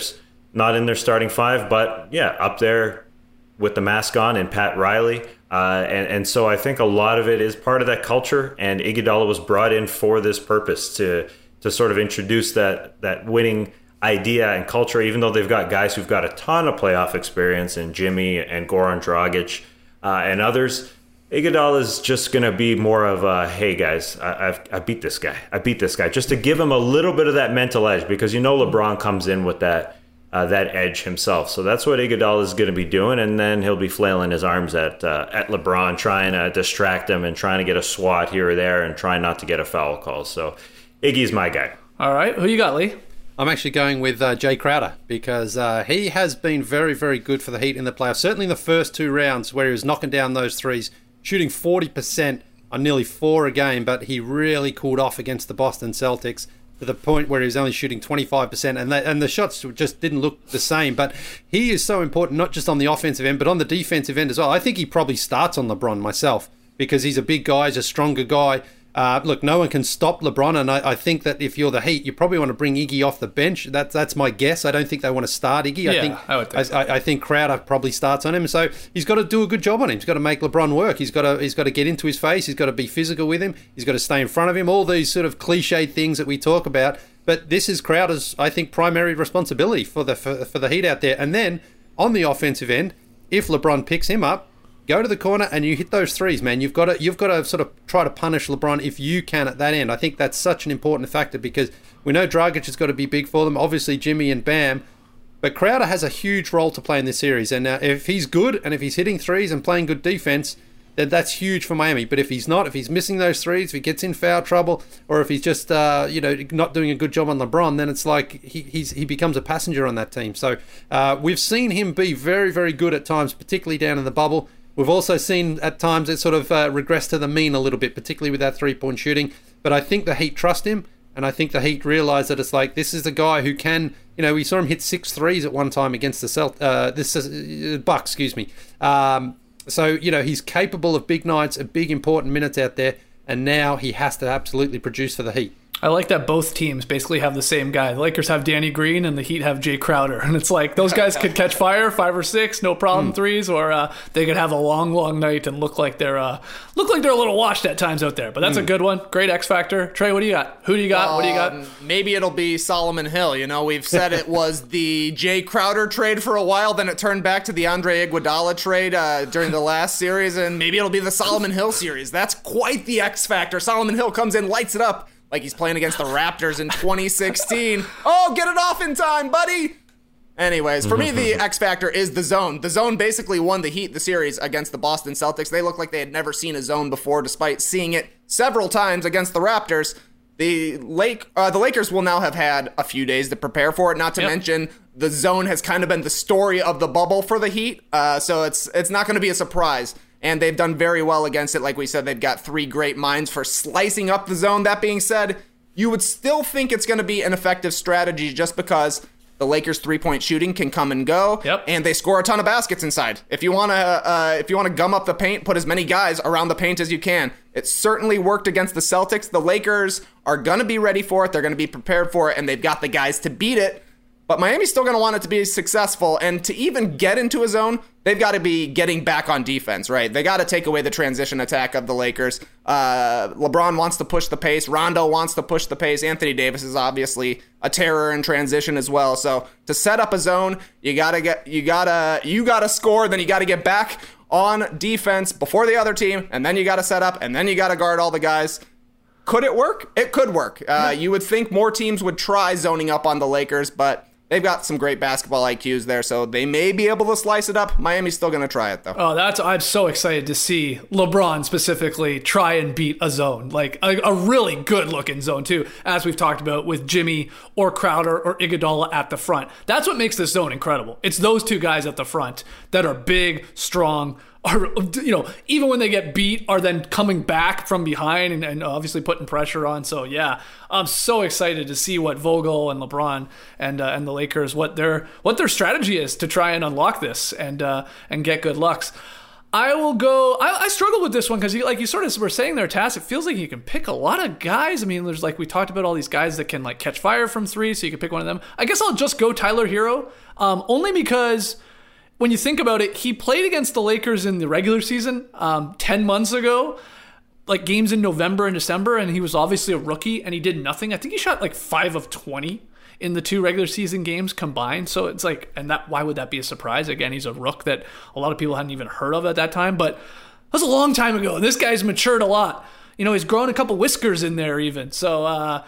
C: not in their starting five, but yeah, up there with the mask on and Pat Riley. And so I think a lot of it is part of that culture, and Iguodala was brought in for this purpose to sort of introduce that winning idea and culture, even though they've got guys who've got a ton of playoff experience in Jimmy and Goran Dragic and others. Iguodala is just going to be more of a, hey guys, I beat this guy. Just to give him a little bit of that mental edge, because LeBron comes in with that edge himself. So that's what Iguodala is going to be doing, and then he'll be flailing his arms at LeBron, trying to distract him and trying to get a swat here or there and trying not to get a foul call. So Iggy's my guy.
B: All right, who you got, Lee?
A: I'm actually going with Jay Crowder, because he has been very, very good for the Heat in the playoffs. Certainly in the first 2 rounds where he was knocking down those threes, shooting 40% on nearly 4 a game, but he really cooled off against the Boston Celtics to the point where he was only shooting 25%, and the shots just didn't look the same. But he is so important, not just on the offensive end, but on the defensive end as well. I think he probably starts on LeBron myself, because he's a big guy, he's a stronger guy. Look, no one can stop LeBron, and I think that if you're the Heat, you probably want to bring Iggy off the bench. That's my guess. I don't think they want to start Iggy. I think Crowder probably starts on him, so he's got to do a good job on him. He's got to make LeBron work. He's got to get into his face. He's got to be physical with him. He's got to stay in front of him. All these sort of cliched things that we talk about, but this is Crowder's, I think, primary responsibility for the Heat out there. And then on the offensive end, if LeBron picks him up, go to the corner and you hit those threes, man. You've got to sort of try to punish LeBron if you can at that end. I think that's such an important factor, because we know Dragic has got to be big for them. Obviously, Jimmy and Bam. But Crowder has a huge role to play in this series. And if he's good and if he's hitting threes and playing good defense, then that's huge for Miami. But if he's not, if he's missing those threes, if he gets in foul trouble, or if he's just not doing a good job on LeBron, then it's like he becomes a passenger on that team. So we've seen him be very, very good at times, particularly down in the bubble. We've also seen at times it sort of regress to the mean a little bit, particularly with that three-point shooting. But I think the Heat trust him, and I think the Heat realise that it's like, this is a guy who can, we saw him hit 6 threes at one time against the Bucks, excuse me. So, he's capable of big nights and big important minutes out there, and now he has to absolutely produce for the Heat.
B: I like that both teams basically have the same guy. The Lakers have Danny Green and the Heat have Jay Crowder. And it's like those guys could catch fire, 5 or 6, no problem threes, or they could have a long, long night and look like they're a little washed at times out there. But that's a good one. Great X Factor. Trey, what do you got? Who do you got? What do you got?
D: Maybe it'll be Solomon Hill. We've said it was the Jay Crowder trade for a while, then it turned back to the Andre Iguodala trade during the last series, and maybe it'll be the Solomon Hill series. That's quite the X Factor. Solomon Hill comes in, lights it up, like he's playing against the Raptors in 2016. Oh, get it off in time, buddy! Anyways, for me, the X factor is the zone. The zone basically won the Heat the series against the Boston Celtics. They looked like they had never seen a zone before, despite seeing it several times against the Raptors. The Lakers will now have had a few days to prepare for it, not to mention the zone has kind of been the story of the bubble for the Heat, so it's not going to be a surprise. And they've done very well against it. Like we said, they've got 3 great minds for slicing up the zone. That being said, you would still think it's going to be an effective strategy just because the Lakers' 3-point shooting can come and go, and they score a ton of baskets inside. If you want to gum up the paint, put as many guys around the paint as you can. It certainly worked against the Celtics. The Lakers are going to be ready for it. They're going to be prepared for it, and they've got the guys to beat it. But Miami's still going to want it to be successful, and to even get into a zone, they've got to be getting back on defense, right? They got to take away the transition attack of the Lakers. LeBron wants to push the pace. Rondo wants to push the pace. Anthony Davis is obviously a terror in transition as well. So to set up a zone, you gotta score, then you got to get back on defense before the other team, and then you got to set up, and then you got to guard all the guys. Could it work? It could work. You would think more teams would try zoning up on the Lakers, but they've got some great basketball IQs there, so they may be able to slice it up. Miami's still going to try it, though.
B: Oh, I'm so excited to see LeBron specifically try and beat a zone, like a really good-looking zone, too, as we've talked about with Jimmy or Crowder or Iguodala at the front. That's what makes this zone incredible. It's those 2 guys at the front that are big, strong, are, even when they get beat, are then coming back from behind and obviously putting pressure on. So yeah, I'm so excited to see what Vogel and LeBron and the Lakers, what their strategy is to try and unlock this and get good looks. I will go. I struggled with this one because, like you sort of were saying there, Tass, it feels like you can pick a lot of guys. I mean, there's like we talked about all these guys that can like catch fire from three, so you can pick one of them. I guess I'll just go Tyler Hero, only because when you think about it, he played against the Lakers in the regular season 10 months ago, like games in November and December, and he was obviously a rookie and he did nothing. I think he shot like 5 of 20 in the 2 regular season games combined. So it's like, and that, why would that be a surprise? Again, he's a rook that a lot of people hadn't even heard of at that time, but that was a long time ago. And this guy's matured a lot. You know, he's grown a couple whiskers in there even. So,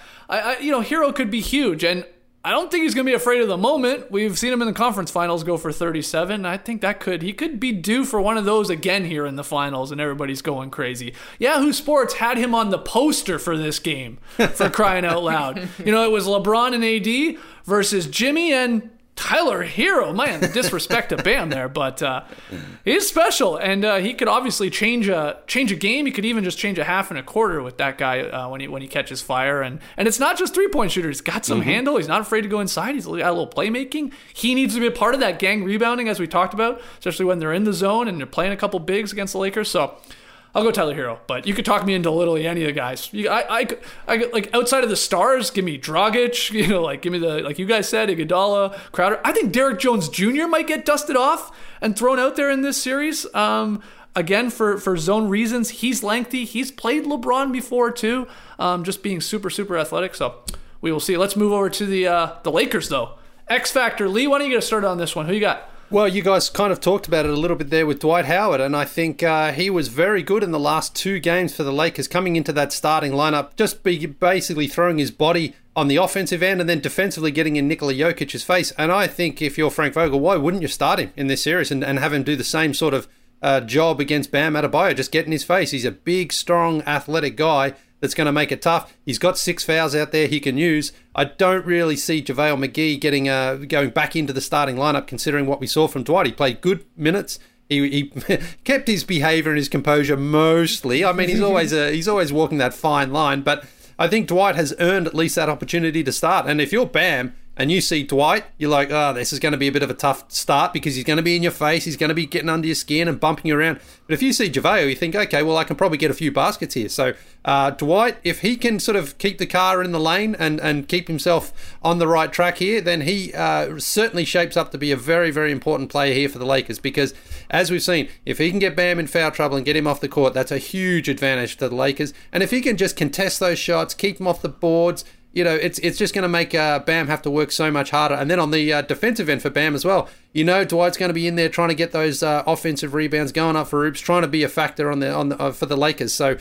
B: Hero could be huge. And I don't think he's going to be afraid of the moment. We've seen him in the conference finals go for 37. I think he could be due for one of those again here in the finals, and everybody's going crazy. Yahoo Sports had him on the poster for this game, for crying out loud. You know, it was LeBron and AD versus Jimmy and Tyler Hero. Man, the disrespect to Bam there, but he's special, and he could obviously change a game. He could even just change a half and a quarter with that guy when he catches fire. And it's not just 3-point shooter. He's got some handle. He's not afraid to go inside. He's got a little playmaking. He needs to be a part of that gang rebounding, as we talked about, especially when they're in the zone and they're playing a couple bigs against the Lakers. So I'll go Tyler Hero, but you could talk me into literally any of the guys. I like outside of the stars, give me Dragic, give me like you guys said, Iguodala, Crowder. I think Derrick Jones Jr. might get dusted off and thrown out there in this series. Again, for zone reasons, he's lengthy. He's played LeBron before too, just being super, super athletic. So we will see. Let's move over to the Lakers though. X Factor. Lee, why don't you get us started on this one? Who you got?
A: Well, you guys kind of talked about it a little bit there with Dwight Howard, and I think he was very good in the last 2 games for the Lakers, coming into that starting lineup, just basically throwing his body on the offensive end and then defensively getting in Nikola Jokic's face. And I think if you're Frank Vogel, why wouldn't you start him in this series and have him do the same sort of job against Bam Adebayo, just get in his face? He's a big, strong, athletic guy that's going to make it tough. He's got 6 fouls out there he can use. I don't really see JaVale McGee going back into the starting lineup, considering what we saw from Dwight. He played good minutes. He kept his behavior and his composure mostly. I mean, he's always walking that fine line, but I think Dwight has earned at least that opportunity to start. And if you're Bam and you see Dwight, you're like, this is going to be a bit of a tough start because he's going to be in your face. He's going to be getting under your skin and bumping you around. But if you see JaVale, you think, okay, well, I can probably get a few baskets here. So Dwight, if he can sort of keep the car in the lane and keep himself on the right track here, then he certainly shapes up to be a very, very important player here for the Lakers, because as we've seen, if he can get Bam in foul trouble and get him off the court, that's a huge advantage to the Lakers. And if he can just contest those shots, keep him off the boards, it's just going to make Bam have to work so much harder. And then on the defensive end for Bam as well, Dwight's going to be in there trying to get those offensive rebounds, going up for hoops, trying to be a factor for the Lakers. So,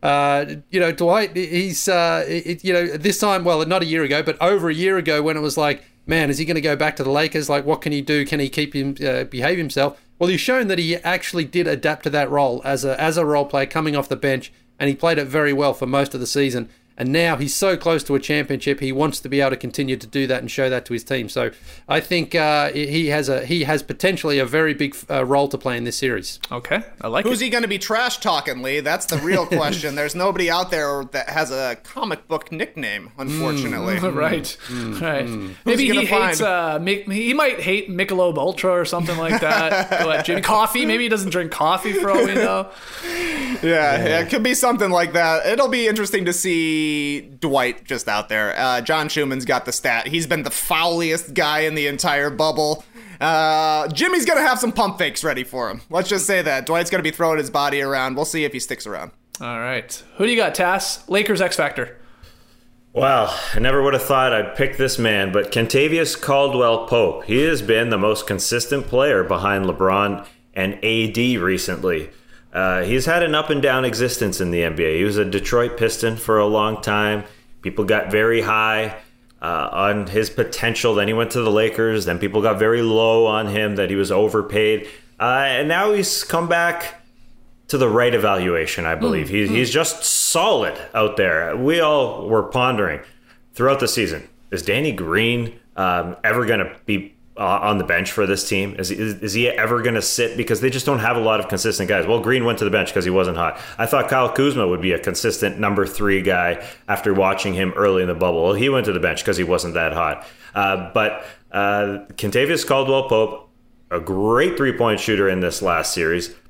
A: Dwight, he's this time, well, not a year ago, but over a year ago, when it was like, man, is he going to go back to the Lakers? Like, what can he do? Can he keep him behave himself? Well, he's shown that he actually did adapt to that role as a role player coming off the bench, and he played it very well for most of the season. And now he's so close to a championship, he wants to be able to continue to do that and show that to his team. So I think he has potentially a very big role to play in this series.
B: Okay, I like it.
D: Who's he going to be trash talking, Lee? That's the real question. There's nobody out there that has a comic book nickname, unfortunately.
B: Right. Maybe he hates. He might hate Michelob Ultra or something like that. Jimmy Coffee. Maybe he doesn't drink coffee for all we know.
D: Yeah, it could be something like that. It'll be interesting to see Dwight just out there. John Schumann's got the stat. He's been the foulest guy in the entire bubble. Jimmy's going to have some pump fakes ready for him. Let's just say that. Dwight's going to be throwing his body around. We'll see if he sticks around.
B: All right. Who do you got, Tass? Lakers X Factor.
C: Well, I never would have thought I'd pick this man, but Kentavious Caldwell-Pope. He has been the most consistent player behind LeBron and AD recently. He's had an up-and-down existence in the NBA. He was a Detroit Piston for a long time. People got very high on his potential. Then he went to the Lakers. Then people got very low on him, that he was overpaid. And now he's come back to the right evaluation, I believe. He's just solid out there. We all were pondering throughout the season, is Danny Green ever going to be on the bench for this team? Is he ever going to sit? Because they just don't have a lot of consistent guys. Well, Green went to the bench because he wasn't hot. I thought Kyle Kuzma would be a consistent number 3 guy after watching him early in the bubble. Well, he went to the bench because he wasn't that hot. But Kentavious Caldwell-Pope, a great 3-point shooter in this last series,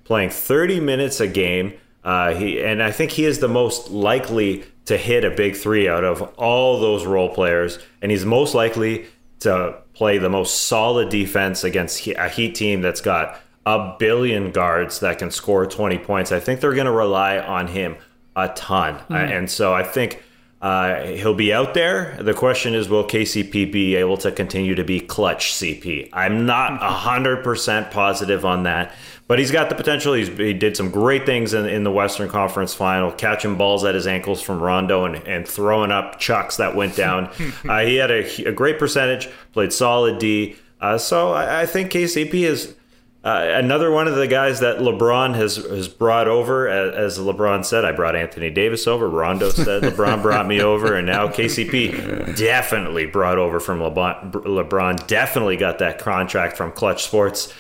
C: playing 30 minutes a game. And I think he is the most likely to hit a big three out of all those role players. And he's most likely to play the most solid defense against a Heat team that's got a billion guards that can score 20 points. I think they're going to rely on him a ton. And so I think he'll be out there. The question is, will KCP be able to continue to be clutch CP? I'm not 100% positive on that, but he's got the potential. He did some great things in the Western Conference Final, catching balls at his ankles from Rondo and throwing up chucks that went down. He had a great percentage, played solid D. So I think KCP is another one of the guys that LeBron has brought over. As LeBron said, I brought Anthony Davis over. Rondo said LeBron brought me over, and now KCP definitely brought over from LeBron. Definitely got that contract from Clutch Sports.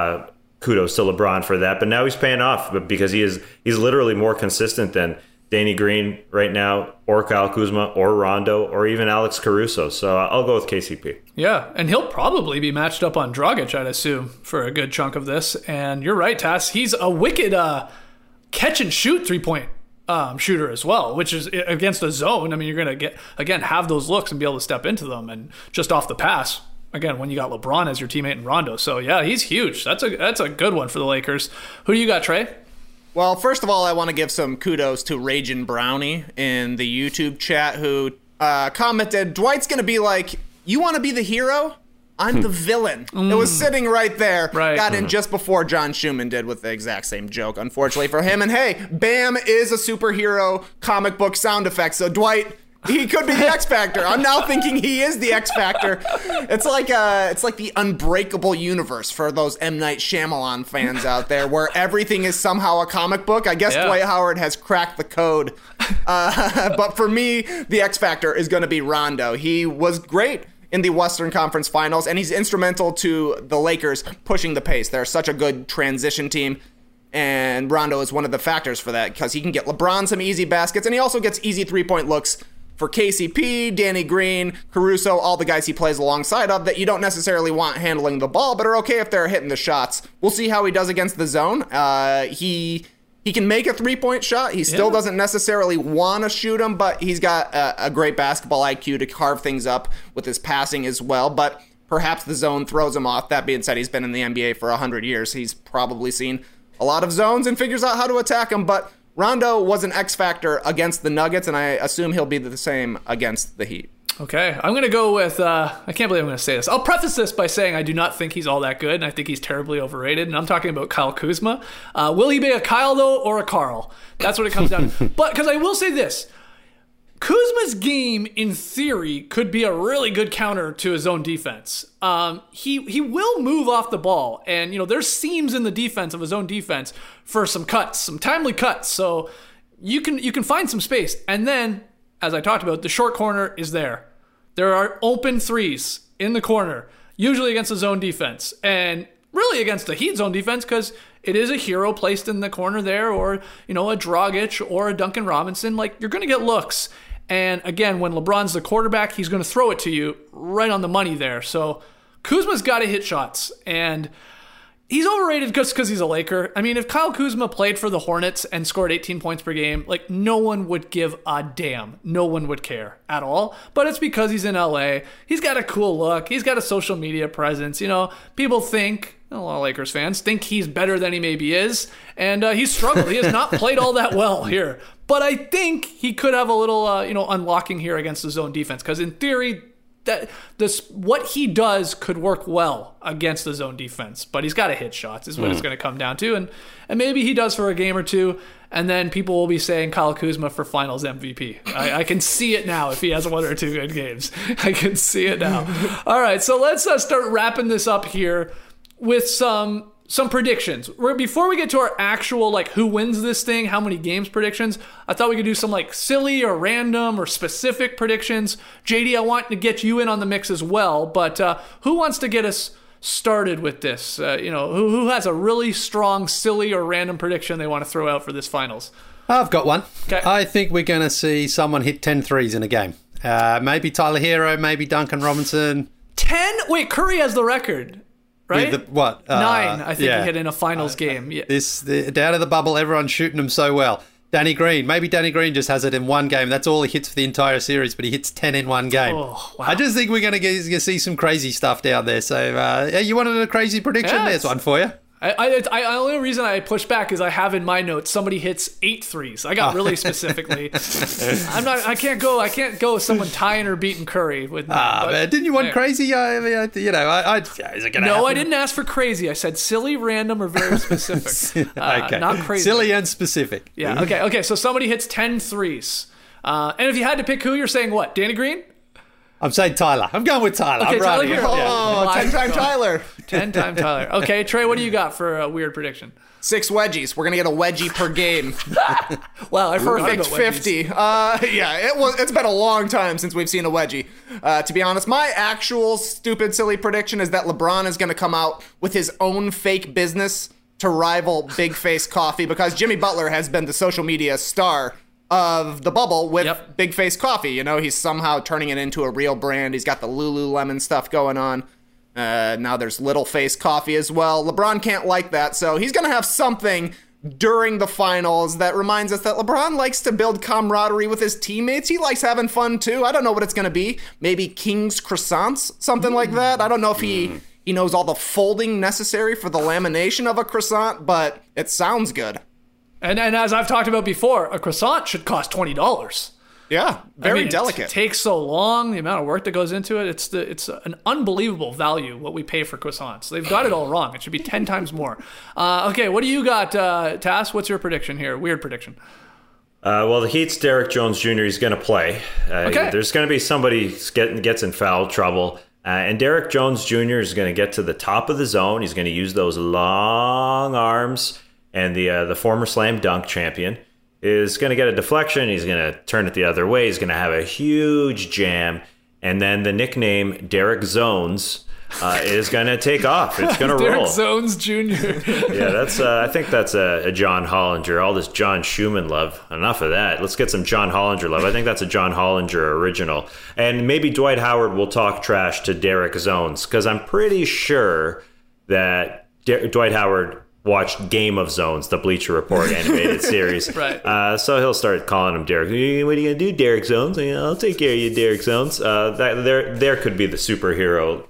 C: Kudos to LeBron for that. But now he's paying off because he's literally more consistent than Danny Green right now, or Kyle Kuzma, or Rondo, or even Alex Caruso. So I'll go with KCP.
B: Yeah, and he'll probably be matched up on Dragic, I'd assume, for a good chunk of this. And you're right, Tass. He's a wicked catch-and-shoot three-point shooter as well, which is against a zone. I mean, you're going to, have those looks and be able to step into them. And just off the pass, again, when you got LeBron as your teammate in Rondo. So, yeah, he's huge. That's a good one for the Lakers. Who do you got, Trey?
D: Well, first of all, I want to give some kudos to Ragin' Brownie in the YouTube chat who commented, Dwight's going to be like, you want to be the hero? I'm the villain. It was sitting right there.
B: Right.
D: Got in just before John Schumann did with the exact same joke, unfortunately for him. And hey, Bam is a superhero comic book sound effect. So Dwight, he could be the X Factor. I'm now thinking he is the X Factor. It's like the Unbreakable universe for those M. Night Shyamalan fans out there, where everything is somehow a comic book. I guess Dwight Howard has cracked the code. But for me, the X Factor is going to be Rondo. He was great in the Western Conference Finals, and he's instrumental to the Lakers pushing the pace. They're such a good transition team. And Rondo is one of the factors for that because he can get LeBron some easy baskets, and he also gets easy three-point looks for KCP, Danny Green, Caruso, all the guys he plays alongside of that you don't necessarily want handling the ball, but are okay if they're hitting the shots. We'll see how he does against the zone. He can make a three-point shot. He still doesn't necessarily want to shoot them, but he's got a great basketball IQ to carve things up with his passing as well, but perhaps the zone throws him off. That being said, he's been in the NBA for 100 years. He's probably seen a lot of zones and figures out how to attack them, but Rondo was an X factor against the Nuggets, and I assume he'll be the same against the Heat.
B: Okay, I'm going to go with, I can't believe I'm going to say this. I'll preface this by saying I do not think he's all that good, and I think he's terribly overrated, and I'm talking about Kyle Kuzma. Will he be a Kyle, though, or a Carl? That's what it comes down to. But, because I will say this, Kuzma's game, in theory, could be a really good counter to his own defense. He will move off the ball, and there's seams in the defense of his own defense for some cuts, some timely cuts. So you can find some space, and then, as I talked about, the short corner is there. There are open threes in the corner, usually against the zone defense, and really against the Heat zone defense because it is a hero placed in the corner there, or a Dragic or a Duncan Robinson. Like, you're going to get looks. And again, when LeBron's the quarterback, he's going to throw it to you right on the money there. So Kuzma's got to hit shots. And he's overrated just because he's a Laker. I mean, if Kyle Kuzma played for the Hornets and scored 18 points per game, like, no one would give a damn. No one would care at all. But it's because he's in LA. He's got a cool look. He's got a social media presence. People think, a lot of Lakers fans think he's better than he maybe is. And he's struggled. He has not played all that well here. But I think he could have a little, unlocking here against the zone defense. Because in theory, what he does could work well against the zone defense. But he's got to hit shots is what it's going to come down to. And maybe he does for a game or two. And then people will be saying Kyle Kuzma for finals MVP. I can see it now if he has one or two good games. I can see it now. All right, so let's start wrapping this up here with some predictions. Before we get to our actual, who wins this thing, how many games predictions, I thought we could do some, silly or random or specific predictions. JD, I want to get you in on the mix as well, but who wants to get us started with this? Who has a really strong, silly or random prediction they want to throw out for this finals?
A: I've got one.
B: Okay.
A: I think we're going to see someone hit 10 threes in a game. Maybe Tyler Hero, maybe Duncan Robinson.
B: 10? Wait, Curry has the record. right?
A: What?
B: 9, I think he hit in a finals game. Yeah.
A: Down in the bubble, everyone's shooting him so well. Danny Green. Maybe Danny Green just has it in one game. That's all he hits for the entire series, but he hits 10 in one game.
B: Oh, wow.
A: I just think we're going to see some crazy stuff down there. So, you wanted a crazy prediction?
B: Yeah,
A: There's one for you.
B: The only reason I push back is I have in my notes somebody hits 8 threes. I got really specifically. I can't go someone tying or beating Curry with me.
A: Man, didn't you want crazy? Is it gonna happen?
B: I didn't ask for crazy. I said silly, random, or very specific.
A: Okay.
B: Not crazy.
A: Silly and specific.
B: Yeah. Okay. So somebody hits 10 threes. And if you had to pick who, you're saying what? Danny Green?
A: I'm saying Tyler. I'm going with Tyler.
B: Okay,
A: I'm
B: Tyler
A: right
B: here.
D: Oh, 10-time Tyler.
B: 10-time Tyler. Okay, Trey, what do you got for a weird prediction?
D: 6 wedgies. We're gonna get a wedgie per game.
B: Well, I've heard
D: Perfect 50. It's been a long time since we've seen a wedgie. To be honest, my actual stupid, silly prediction is that LeBron is gonna come out with his own fake business to rival Big Face Coffee, because Jimmy Butler has been the social media star of the bubble with Big Face Coffee. You know, he's somehow turning it into a real brand. He's got the Lululemon stuff going on. Now there's Little Face Coffee as well. LeBron can't like that, so he's going to have something during the finals that reminds us that LeBron likes to build camaraderie with his teammates. He likes having fun, too. I don't know what it's going to be. Maybe King's Croissants, something like that. I don't know if he knows all the folding necessary for the lamination of a croissant, but it sounds good.
B: And as I've talked about before, a croissant should cost $20.
D: Yeah, very delicate.
B: It takes so long, the amount of work that goes into it. It's an unbelievable value what we pay for croissants. They've got it all wrong. It should be 10 times more. Okay, what do you got, Tass? What's your prediction here? Weird prediction.
C: Well, the Heat's Derek Jones Jr. is going to play.
B: Okay.
C: There's going to be somebody gets in foul trouble. And Derek Jones Jr. is going to get to the top of the zone. He's going to use those long arms. And the former slam dunk champion is going to get a deflection. He's going to turn it the other way. He's going to have a huge jam. And then the nickname Derek Zones is going to take off. It's going to roll.
B: Derek Zones Jr.
C: Yeah, I think that's a John Hollinger. All this John Schumann love. Enough of that. Let's get some John Hollinger love. I think that's a John Hollinger original. And maybe Dwight Howard will talk trash to Derek Zones, because I'm pretty sure that Dwight Howard watched Game of Zones, the Bleacher Report animated series.
B: Right.
C: So he'll start calling him Derek. What are you going to do, Derek Zones? I'll take care of you, Derek Zones. There could be the superhero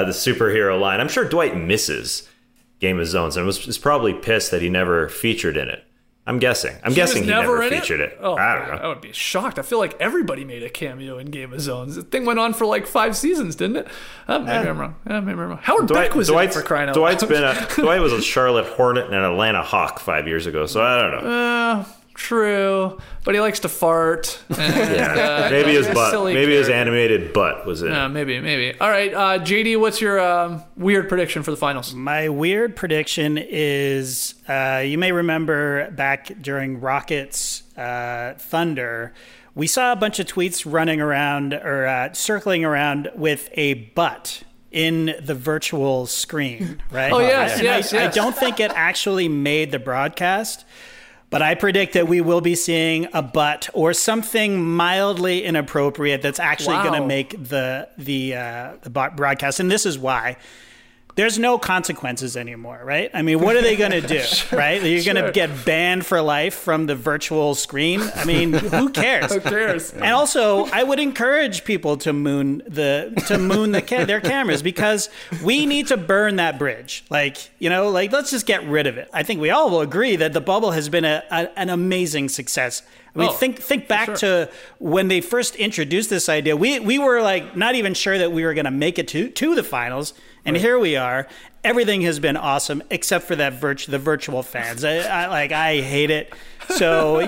C: line. I'm sure Dwight misses Game of Zones and is probably pissed that he never featured in it. I'm guessing he never featured it.
B: Oh,
C: I don't know.
B: I would be shocked. I feel like everybody made a cameo in Game of Zones. The thing went on for like 5 seasons, didn't it? Maybe I'm wrong. Howard Beck was in it, for crying out loud.
C: Dwight was a Charlotte Hornet and an Atlanta Hawk 5 years ago, so I don't know.
B: True, but he likes to fart. And,
C: maybe his butt. Maybe his animated butt was in it.
B: Maybe. All right, JD, what's your weird prediction for the finals?
F: My weird prediction is, you may remember back during Rockets Thunder, we saw a bunch of tweets running around or circling around with a butt in the virtual screen, right?
B: Oh, yes.
F: I don't think it actually made the broadcast. But I predict that we will be seeing a butt or something mildly inappropriate that's actually going to make the broadcast. And this is why. There's no consequences anymore, right? I mean, what are they going to do, right? You're going to get banned for life from the virtual screen? I mean, who cares?
B: Who cares?
F: And also, I would encourage people to moon their cameras, because we need to burn that bridge. Let's just get rid of it. I think we all will agree that the bubble has been an amazing success. I mean, think back to when they first introduced this idea. We were like not even sure that we were going to make it to the finals, and here we are. Everything has been awesome except for the virtual fans. I hate it. So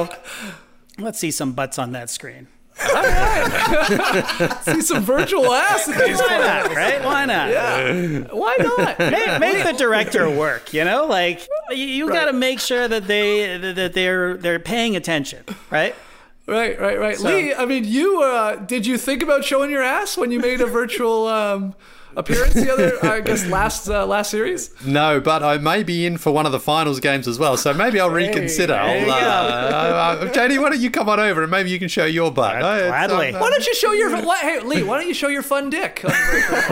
F: let's see some butts on that screen.
B: All right. See some virtual ass in these
F: Why not, right? Why not?
B: Yeah. Why not?
F: Make the director work, you got to make sure that they're paying attention, right?
B: Right. So, Lee, I mean, did you think about showing your ass when you made a virtual appearance the other, I guess, last series?
A: No, but I may be in for one of the finals games as well, so maybe I'll reconsider. JD, why don't you come on over and maybe you can show your butt?
F: Gladly.
B: Why don't you show your hey Lee? Why don't you show your fun dick?
F: No?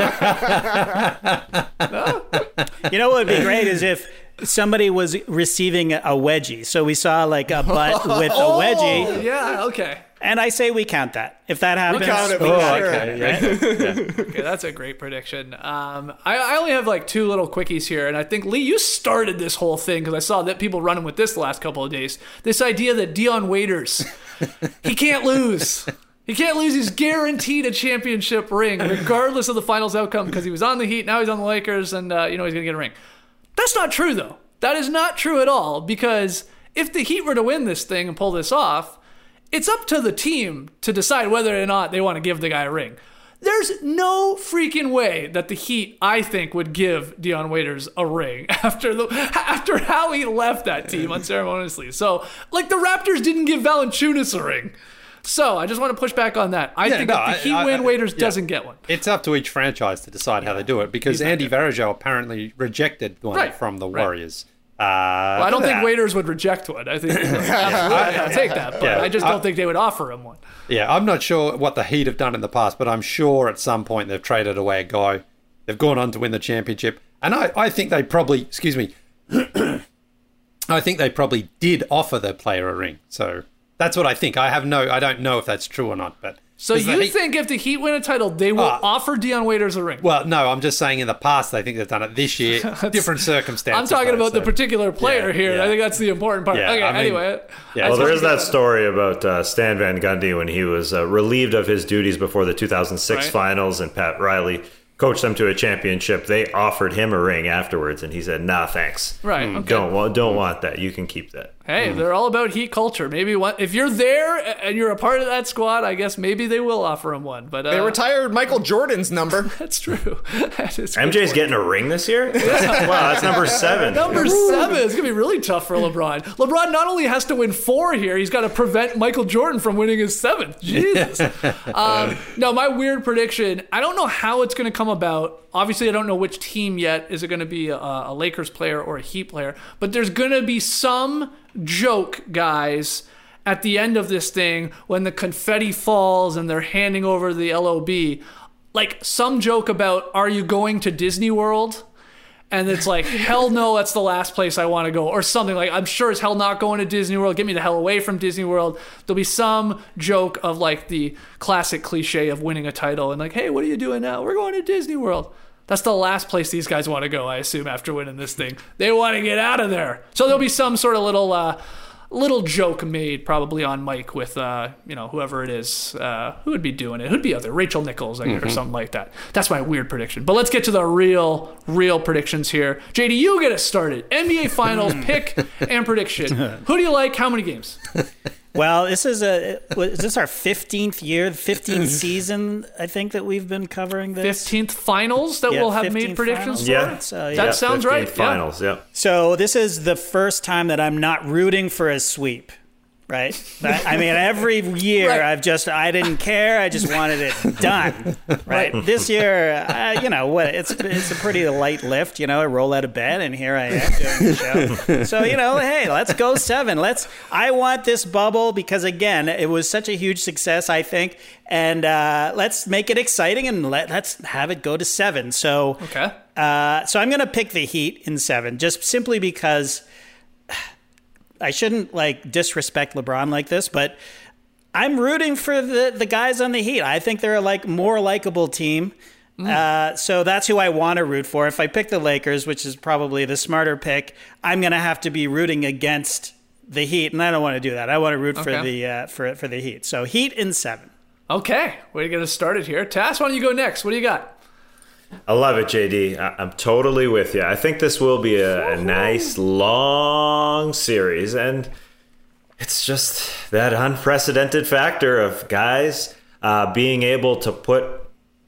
F: You know what would be great is if somebody was receiving a wedgie. So we saw like a butt with a wedgie.
B: Yeah. Okay.
F: And I say we count that. If that happens,
D: we count it.
B: Okay, yeah. Okay, that's a great prediction. I only have like two little quickies here, and I think, Lee, you started this whole thing because I saw that people running with this the last couple of days. This idea that Dion Waiters, he can't lose. He can't lose. He's guaranteed a championship ring, regardless of the finals outcome, because he was on the Heat, now he's on the Lakers, and he's going to get a ring. That's not true, though. That is not true at all, because if the Heat were to win this thing and pull this off, it's up to the team to decide whether or not they want to give the guy a ring. There's no freaking way that the Heat, I think, would give Dion Waiters a ring after how he left that team unceremoniously. So, like, the Raptors didn't give Valanciunas a ring. So, I just want to push back on that. I think if the Heat win, Waiters doesn't get one.
A: It's up to each franchise to decide how they do it, because Andy Varejao apparently rejected one from the Warriors.
B: Well, I don't think Waiters would reject one. I think I'll take that, but I just don't think they would offer him one.
A: Yeah, I'm not sure what the Heat have done in the past, but I'm sure at some point they've traded away a guy. They've gone on to win the championship. And I think they probably, I think they probably did offer the player a ring. So that's what I think. I don't know if that's true or not, but...
B: So you think if the Heat win a title, they will offer Dion Waiters a ring?
A: Well, no, I'm just saying in the past they think they've done it. This year, different circumstances.
B: I'm talking about the particular player here. Yeah. I think that's the important part.
A: Yeah,
B: anyway.
C: Yeah, well, there is that story about Stan Van Gundy when he was relieved of his duties before the 2006 finals, and Pat Riley coached them to a championship. They offered him a ring afterwards, and he said, "Nah, thanks.
B: Right? Okay.
C: Don't want that. You can keep that."
B: Hey, they're all about Heat culture. Maybe if you're there and you're a part of that squad, I guess maybe they will offer him one. But
D: they retired Michael Jordan's number.
B: That's true.
C: MJ's getting a ring this year? Wow, that's number 7.
B: Number 7. It's going to be really tough for LeBron. LeBron not only has to win 4 here, he's got to prevent Michael Jordan from winning his 7th. Jesus. No, my weird prediction, I don't know how it's going to come about. Obviously, I don't know which team yet. Is it going to be a Lakers player or a Heat player? But there's going to be some joke, guys, at the end of this thing when the confetti falls and they're handing over the LOB. Like some joke about, are you going to Disney World? And it's like, hell no, that's the last place I want to go. Or something like, I'm sure as hell not going to Disney World. Get me the hell away from Disney World. There'll be some joke of like the classic cliche of winning a title. And like, hey, what are you doing now? We're going to Disney World. That's the last place these guys want to go, I assume, after winning this thing. They want to get out of there. So there'll be some sort of little joke made probably on Mike with, whoever it is. Who would be doing it? Who'd be other? Rachel Nichols, I guess, or something like that. That's my weird prediction. But let's get to the real predictions here. JD, you get us started. NBA Finals pick and prediction. Who do you like? How many games?
F: Well, is this our 15th year, 15th season, I think, that we've been covering this?
B: 15th finals that we'll have made predictions for?
C: Yeah.
B: That sounds right.
C: Finals, yeah.
F: So this is the first time that I'm not rooting for a sweep, right? I mean, every year I didn't care. I just wanted it done, right? This year, it's a pretty light lift, I roll out of bed and here I am doing the show. So, hey, let's go 7. I want this bubble because, again, it was such a huge success, I think. And let's make it exciting and let's have it go to 7. So,
B: okay.
F: So I'm going to pick the Heat in 7, just simply because I shouldn't disrespect LeBron like this, but I'm rooting for the guys on the Heat. I think they're a more likable team. So that's who I want to root for. If I pick the Lakers, which is probably the smarter pick, I'm going to have to be rooting against the Heat, and I don't want to do that. I want to root for the Heat. So Heat in 7.
B: Okay, way to get us started here. Tass, why don't you go next? What do you got?
C: I love it, JD. I'm totally with you. I think this will be a nice, long series, and it's just that unprecedented factor of guys being able to put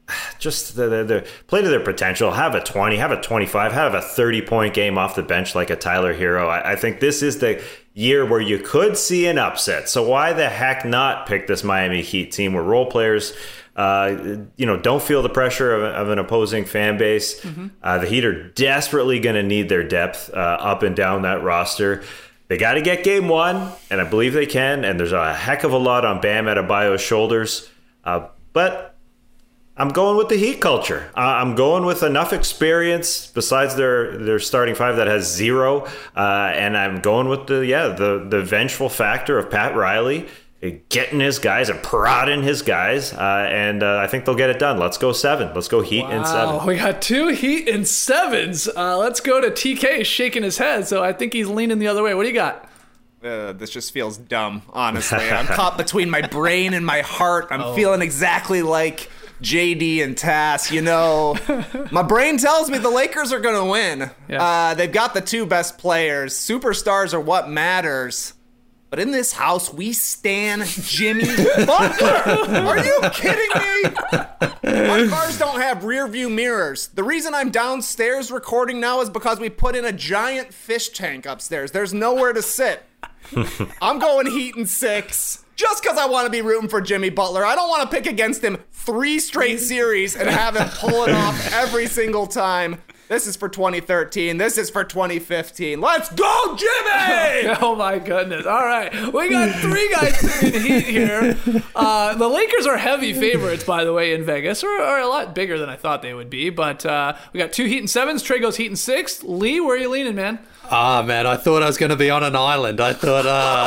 C: just the play to their potential, have a 20, have a 25, have a 30-point game off the bench like a Tyler Hero. I think this is the year where you could see an upset. So why the heck not pick this Miami Heat team where role players don't feel the pressure of an opposing fan base. The Heat are desperately going to need their depth up and down that roster. They got to get game one, and I believe they can, and there's a heck of a lot on Bam Adebayo's shoulders. But I'm going with the Heat culture. I'm going with enough experience besides their starting five that has zero, and I'm going with the vengeful factor of Pat Riley getting his guys and prodding his guys, and I think they'll get it done. Let's go 7. Let's go Heat in 7.
B: We got 2 Heat in 7s. Let's go to TK shaking his head, so I think he's leaning the other way. What do you got?
D: This just feels dumb, honestly. I'm caught between my brain and my heart. I'm feeling exactly like JD and Tass. My brain tells me the Lakers are going to win. Yeah. They've got the 2 best players. Superstars are what matters. But in this house, we stan Jimmy Butler. Are you kidding me? My cars don't have rear view mirrors. The reason I'm downstairs recording now is because we put in a giant fish tank upstairs. There's nowhere to sit. I'm going Heat in 6. Just because I want to be rooting for Jimmy Butler. I don't want to pick against him 3 straight series and have him pull it off every single time. This is for 2013. This is for 2015. Let's go, Jimmy!
B: Oh, my goodness. All right. We got 3 guys in Heat here. The Lakers are heavy favorites, by the way, in Vegas, or a lot bigger than I thought they would be. But we got 2 Heat in 7s. Trey goes Heat in 6. Lee, where are you leaning, man?
A: Man, I thought I was going to be on an island. I thought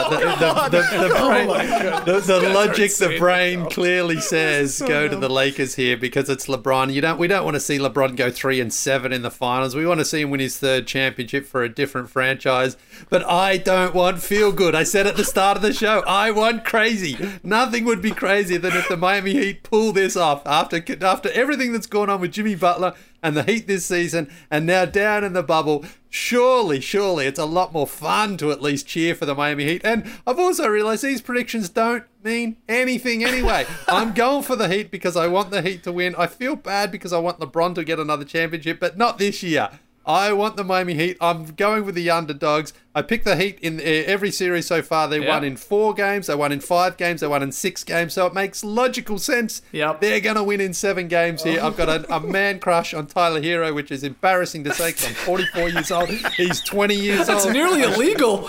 A: the logic, the brain clearly says go to the Lakers here because it's LeBron. We don't want to see LeBron go 3-7 in the finals. We want to see him win his 3rd championship for a different franchise. But I don't want feel good. I said at the start of the show, I want crazy. Nothing would be crazier than if the Miami Heat pull this off after everything that's gone on with Jimmy Butler and the Heat this season, and now down in the bubble. Surely, it's a lot more fun to at least cheer for the Miami Heat. And I've also realized these predictions don't mean anything anyway. I'm going for the Heat because I want the Heat to win. I feel bad because I want LeBron to get another championship, but not this year. I want the Miami Heat. I'm going with the underdogs. I picked the Heat in every series so far. They won in 4 games. They won in 5 games. They won in 6 games. So it makes logical sense.
B: Yep.
A: They're going to win in 7 games here. I've got a man crush on Tyler Hero, which is embarrassing to say because I'm 44 years old. He's 20 years old.
B: That's nearly illegal.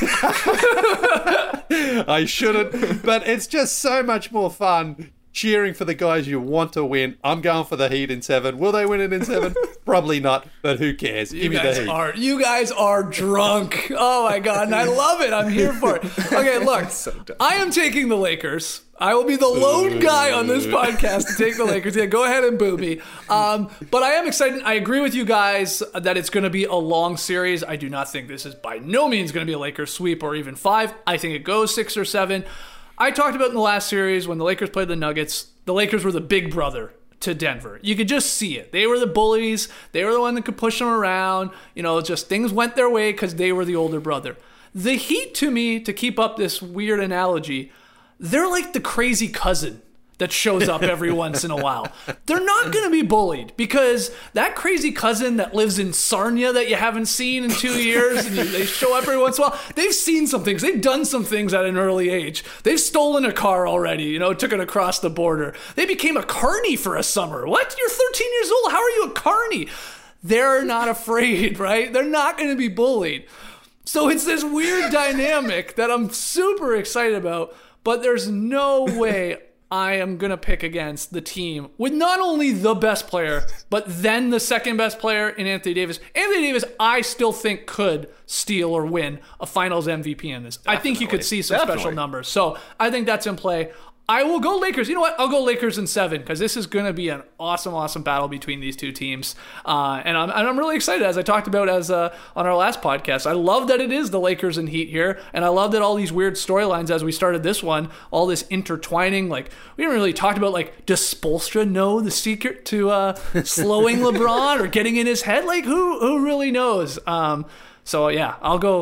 A: I shouldn't. But it's just so much more fun cheering for the guys you want to win. I'm going for the Heat in 7. Will they win it in 7? Probably not, but who cares? Give me the Heat.
B: You guys are drunk. Oh my God, and I love it. I'm here for it. Okay, look, I am taking the Lakers. I will be the lone guy on this podcast to take the Lakers. Yeah, go ahead and boo me. But I am excited. I agree with you guys that it's going to be a long series. I do not think this is by no means going to be a Lakers sweep or even 5. I think it goes 6 or 7. I talked about in the last series when the Lakers played the Nuggets, the Lakers were the big brother to Denver. You could just see it. They were the bullies. They were the one that could push them around. Just things went their way because they were the older brother. The Heat, to me, to keep up this weird analogy, they're like the crazy cousin that shows up every once in a while. They're not going to be bullied because that crazy cousin that lives in Sarnia that you haven't seen in 2 years and they show up every once in a while, they've seen some things. They've done some things at an early age. They've stolen a car already, took it across the border. They became a carny for a summer. What? You're 13 years old. How are you a carny? They're not afraid, right? They're not going to be bullied. So it's this weird dynamic that I'm super excited about, but there's no way I am going to pick against the team with not only the best player, but then the second best player in Anthony Davis. Anthony Davis, I still think could steal or win a finals MVP in this. Definitely. I think you could see some special numbers. So I think that's in play. I will go Lakers. You know what? I'll go Lakers in 7 because this is going to be an awesome, awesome battle between these two teams. And I'm really excited, as I talked about on our last podcast. I love that it is the Lakers and Heat here, and I love that all these weird storylines as we started this one, all this intertwining. Like, we didn't really talk about, like, does Spoelstra know the secret to slowing LeBron or getting in his head? Like, who really knows? So yeah, I'll go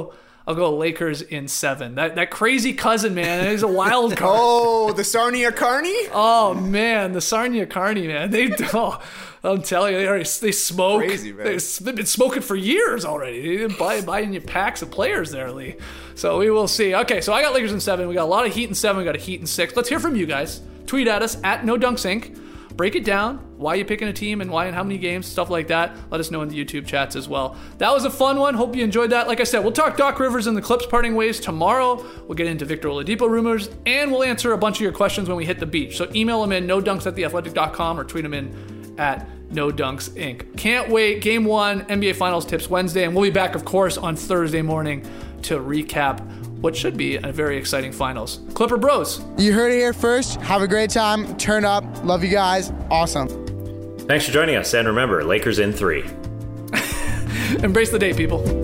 B: I'll go Lakers in 7. That crazy cousin, man, he's a wild card.
D: Oh, the Sarnia Carney?
B: Oh, man, the Sarnia Carney, man. I'm telling you, they smoke.
D: Crazy, man.
B: They've been smoking for years already. They've been buying you packs of players there, Lee. So we will see. Okay, so I got Lakers in 7. We got a lot of Heat in 7. We got a Heat in 6. Let's hear from you guys. Tweet at us at NoDunksInc. Break it down, why you picking a team and why and how many games, stuff like that. Let us know in the YouTube chats as well. That was a fun one. Hope you enjoyed that. Like I said, we'll talk Doc Rivers and the Clips parting ways tomorrow. We'll get into Victor Oladipo rumors, and we'll answer a bunch of your questions when we hit the beach. So email them in nodunks@theathletic.com or tweet them in at NoDunksInc. Can't wait. Game 1, NBA Finals tips Wednesday, and we'll be back, of course, on Thursday morning to recap what should be a very exciting finals. Clipper Bros.
G: You heard it here first. Have a great time. Turn up. Love you guys. Awesome.
C: Thanks for joining us. And remember, Lakers in 3.
B: Embrace the day, people.